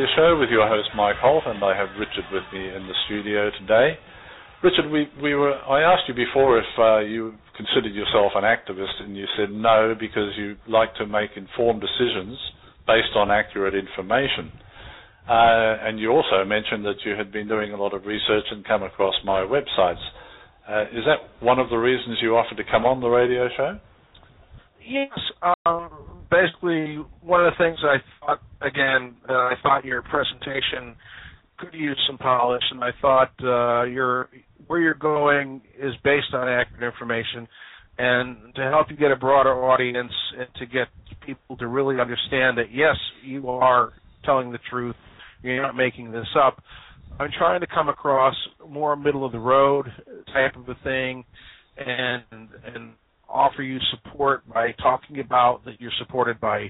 Australia show with your host Mike Holt, and I have Richard with me in the studio today. Richard, I asked you before if you considered yourself an activist, and you said no because you like to make informed decisions based on accurate information. And you also mentioned that you had been doing a lot of research and come across my websites. Is that one of the reasons you offered to come on the radio show? Yes. Basically, one of the things I thought your presentation could use some polish, and I thought where you're going is based on accurate information, and to help you get a broader audience and to get people to really understand that, yes, you are telling the truth, you're not making this up. I'm trying to come across more middle-of-the-road type of a thing and offer you support by talking about that you're supported by,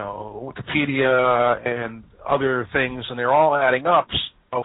Wikipedia and other things, and they're all adding up. So,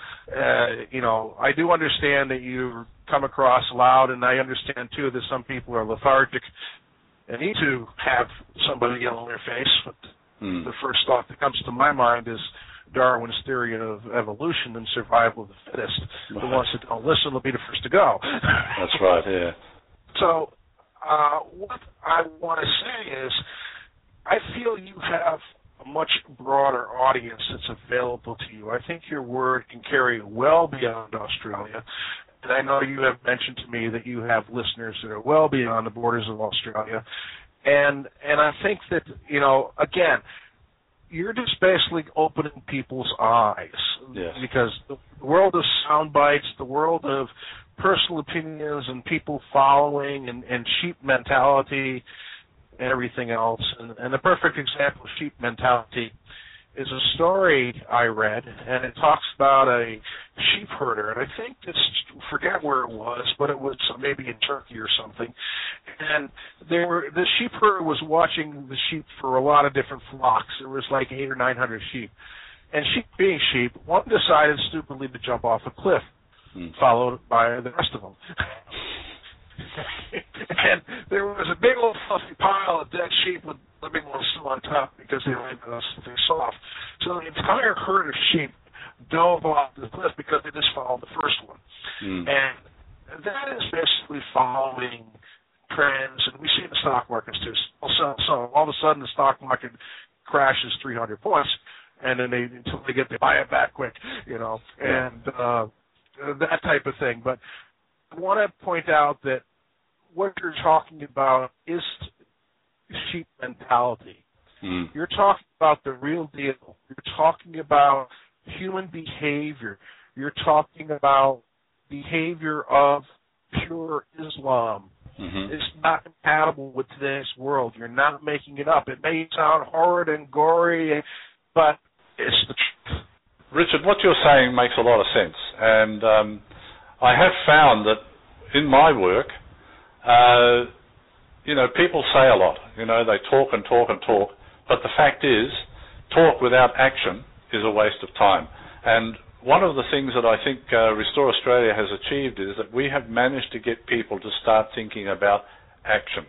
I do understand that you come across loud, and I understand, too, that some people are lethargic and need to have somebody yell in their face. But the first thought that comes to my mind is Darwin's theory of evolution and survival of the fittest. Right. The ones that don't listen will be the first to go. That's right, yeah. So what I want to say is I feel you have a much broader audience that's available to you. I think your word can carry well beyond Australia. And I know you have mentioned to me that you have listeners that are well beyond the borders of Australia. And I think that, again, you're just basically opening people's eyes. Yes. Because the world of sound bites, the world of personal opinions and people following and sheep mentality and everything else. And the perfect example of sheep mentality is a story I read, and it talks about a sheep herder. And I think forget where it was, but it was maybe in Turkey or something. And the sheep herder was watching the sheep for a lot of different flocks. There was like 800 or 900 sheep. And sheep being sheep, one decided stupidly to jump off a cliff, followed by the rest of them. And there was a big old fluffy pile of dead sheep with living ones still on top because they were something soft. So the entire herd of sheep dove off the cliff because they just followed the first one. And that is basically following trends, and we see in the stock markets too. So all of a sudden the stock market crashes 300 points, and then until they buy it back quick, and that type of thing. But I want to point out that what you're talking about is sheep mentality. You're talking about the real deal. You're talking about human behavior. You're talking about behavior of pure Islam. It's not compatible with today's world. You're not making it up. It may sound horrid and gory, but it's the truth. Richard, what you're saying makes a lot of sense. And I have found that in my work, people say a lot. They talk and talk and talk. But the fact is, talk without action is a waste of time. And one of the things that I think Restore Australia has achieved is that we have managed to get people to start thinking about action.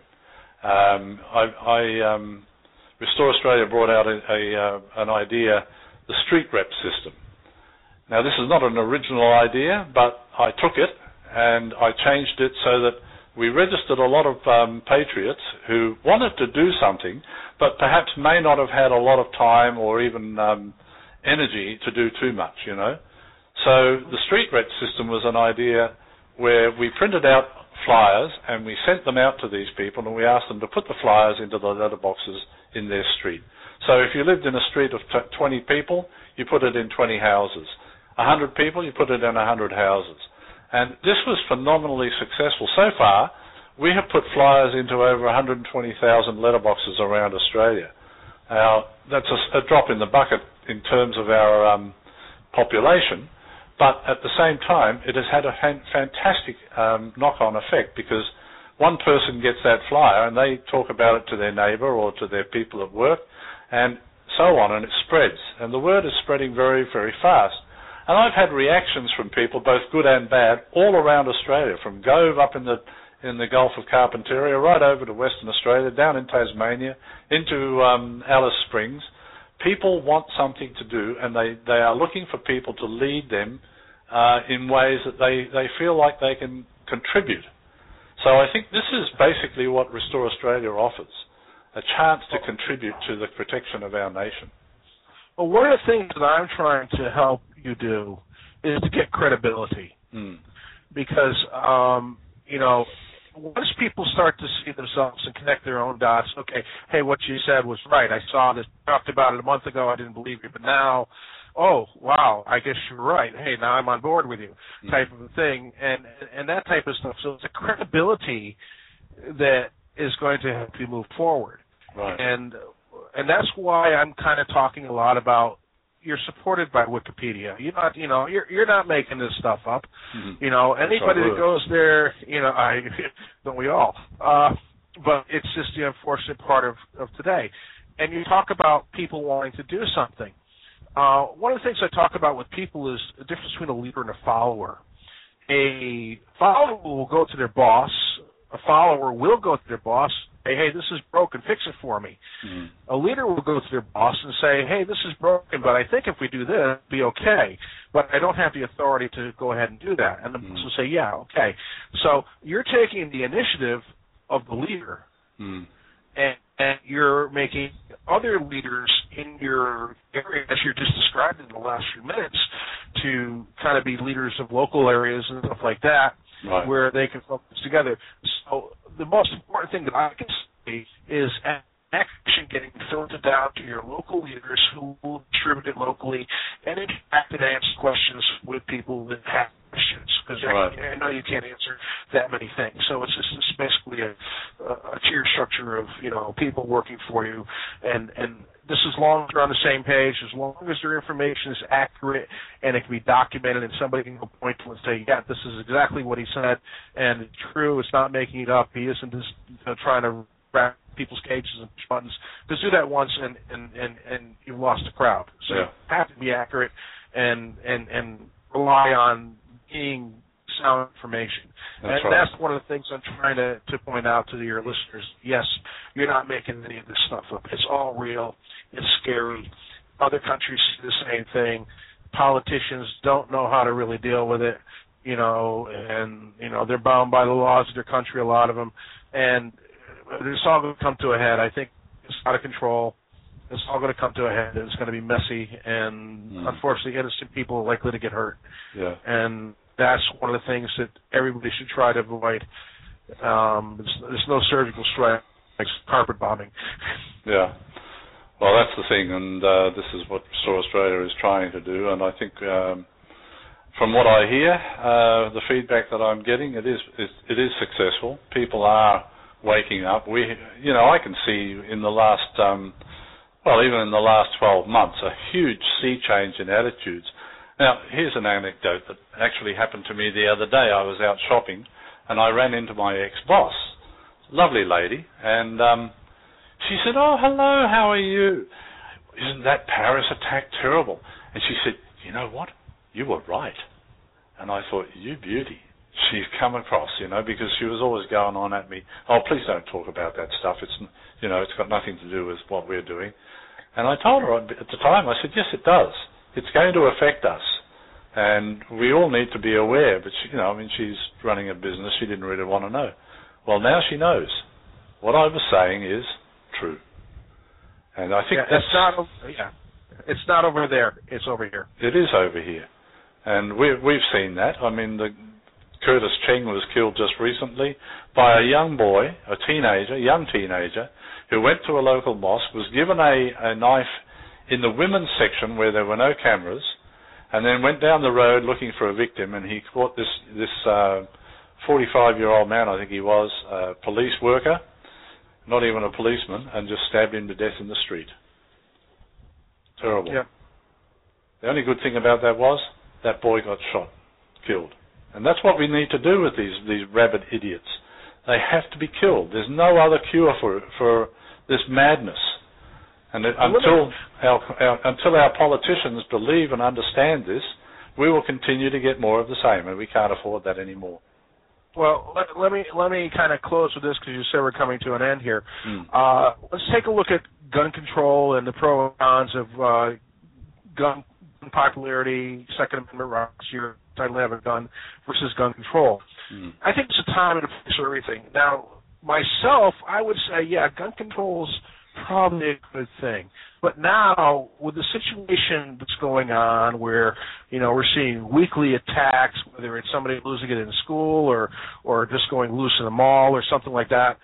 Restore Australia brought out an idea, the street rep system. Now, this is not an original idea, but I took it and I changed it so that we registered a lot of patriots who wanted to do something, but perhaps may not have had a lot of time or even energy to do too much, So the street rep system was an idea where we printed out flyers and we sent them out to these people and we asked them to put the flyers into the letterboxes in their street. So if you lived in a street of 20 people, you put it in 20 houses. 100 people, you put it in 100 houses. And this was phenomenally successful. So far, we have put flyers into over 120,000 letterboxes around Australia. Now, that's a drop in the bucket in terms of our population, but at the same time, it has had a fantastic knock-on effect because one person gets that flyer and they talk about it to their neighbour or to their people at work and so on, and it spreads. And the word is spreading very, very fast. And I've had reactions from people, both good and bad, all around Australia, from Gove up in the Gulf of Carpentaria, right over to Western Australia, down in Tasmania, into Alice Springs, people want something to do, and they are looking for people to lead them in ways that they feel like they can contribute. So I think this is basically what Restore Australia offers, a chance to contribute to the protection of our nation. Well, one of the things that I'm trying to help you do is to get credibility. Because, once people start to see themselves and connect their own dots, okay, hey, what you said was right. I saw this, talked about it a month ago. I didn't believe you, but now, oh, wow, I guess you're right. Hey, now I'm on board with you, type of a thing, and that type of stuff. So it's a credibility that is going to help you move forward. Right. And that's why I'm kind of talking a lot about you're supported by Wikipedia. You're not making this stuff up. Anybody that goes there, don't we all? But it's just the unfortunate part of today. And you talk about people wanting to do something. One of the things I talk about with people is the difference between a leader and a follower. A follower will go to their boss. A follower will go to their boss. Hey, this is broken, fix it for me. A leader will go to their boss and say, hey, this is broken, but I think if we do this, it'll be okay. But I don't have the authority to go ahead and do that. And the boss will say, yeah, okay. So you're taking the initiative of the leader, and you're making other leaders in your area, as you just described in the last few minutes, to kind of be leaders of local areas and stuff like that, right, where they can focus together. So the most important thing that I can say is action getting filtered down to your local leaders who will distribute it locally and interact and answer questions with people that have questions, because I know you can't answer that many things. So it's basically a tier structure of people working for you, and this as long as you're on the same page, as long as their information is accurate and it can be documented and somebody can go point to it and say, yeah, this is exactly what he said and it's true, it's not making it up, he isn't just trying to wrap people's cages and push buttons. Just do that once and you've lost the crowd. So you have to be accurate and rely on being sound information. That's one of the things I'm trying to point out to your listeners. Yes, you're not making any of this stuff up. It's all real. It's scary. Other countries see the same thing. Politicians don't know how to really deal with it, and they're bound by the laws of their country, a lot of them, and it's all going to come to a head. I think it's out of control. It's all going to come to a head. It's going to be messy, and unfortunately, innocent people are likely to get hurt. Yeah. And that's one of the things that everybody should try to avoid. There's no surgical strike, like carpet bombing. Yeah. Well, that's the thing, and this is what Restore Australia is trying to do. And I think, from what I hear, the feedback that I'm getting, it is successful. People are waking up. I can see in the last, even in the last 12 months, a huge sea change in attitudes. Now, here's an anecdote that actually happened to me the other day. I was out shopping, and I ran into my ex-boss, lovely lady, and she said, "Oh, hello, how are you? Isn't that Paris attack terrible?" And she said, "You know what? You were right." And I thought, you beauty. She's come across, because she was always going on at me, "Oh, please don't talk about that stuff. It's, it's got nothing to do with what we're doing." And I told her at the time, I said, "Yes, it does. It's going to affect us, and we all need to be aware." But she's running a business. She didn't really want to know. Well, now she knows. What I was saying is true, and I think it's not over there. It's over here. It is over here, and we've seen that. Curtis Cheng was killed just recently by a young boy, young teenager, who went to a local mosque, was given a knife in the women's section where there were no cameras, and then went down the road looking for a victim, and he caught this 45-year-old man, I think he was, a police worker, not even a policeman, and just stabbed him to death in the street. Terrible. Yeah. The only good thing about that was that boy got shot, killed. And that's what we need to do with these rabid idiots. They have to be killed. There's no other cure for this madness. And until our politicians believe and understand this, we will continue to get more of the same, and we can't afford that anymore. Well, let me kind of close with this because you said we're coming to an end here. Let's take a look at gun control and the pros and cons of gun popularity, Second Amendment rights, your title to have a gun versus gun control. I think it's a time and a place for everything. Now, myself, I would say, yeah, gun control is probably a good thing. But now, with the situation that's going on where, we're seeing weekly attacks, whether it's somebody losing it in school or just going loose in the mall or something like that,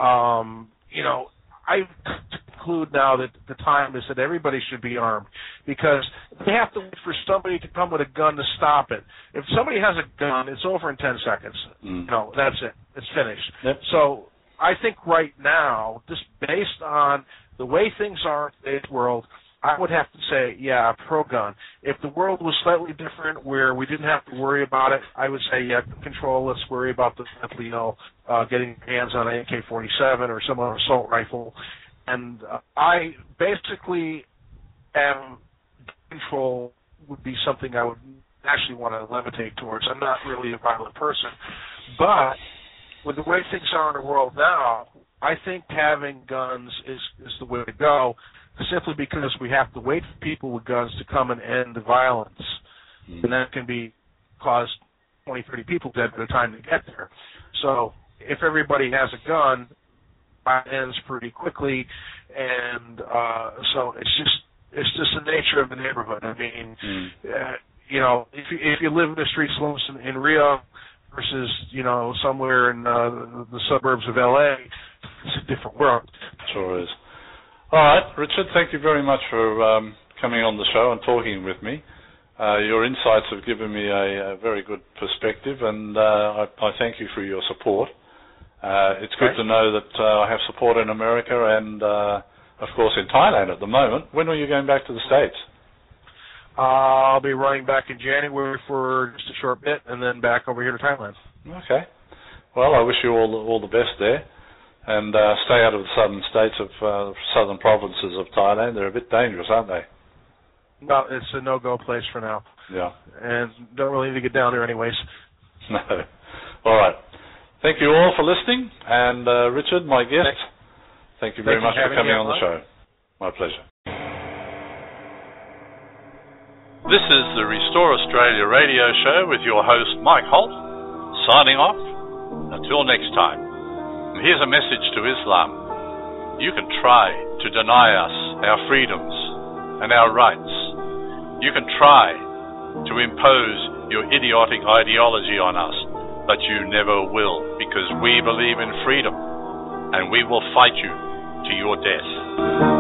I conclude now that the time is that everybody should be armed because they have to wait for somebody to come with a gun to stop it. If somebody has a gun, it's over in 10 seconds. That's it. It's finished. Yep. So I think right now, just based on the way things are in today's world, I would have to say, yeah, pro-gun. If the world was slightly different where we didn't have to worry about it, I would say, yeah, gun control, let's worry about the mentally ill getting their hands on an AK-47 or some other assault rifle. And I basically am control would be something I would actually want to levitate towards. I'm not really a violent person. But with the way things are in the world now, I think having guns is the way to go, simply because we have to wait for people with guns to come and end the violence. And that can cause 20, 30 people dead by the time they get there. So if everybody has a gun, it ends pretty quickly, and so it's just the nature of the neighborhood. I mean, if you live in the streets in Rio versus somewhere in the suburbs of LA, it's a different world. Sure is. All right, Richard, thank you very much for coming on the show and talking with me. Your insights have given me a very good perspective, and I thank you for your support. It's good to know that I have support in America and, of course, in Thailand at the moment. When are you going back to the States? I'll be running back in January for just a short bit, and then back over here to Thailand. Okay. Well, I wish you all the best there, and stay out of the southern states of southern provinces of Thailand. They're a bit dangerous, aren't they? No, it's a no-go place for now. Yeah. And don't really need to get down there anyways. No. All right. Thank you all for listening, and Richard, my guest, thank you very much for coming on the show. My pleasure. This is the Restore Australia radio show with your host, Mike Holt, signing off. Until next time. Here's a message to Islam. You can try to deny us our freedoms and our rights. You can try to impose your idiotic ideology on us, but you never will, because we believe in freedom, and we will fight you to your death.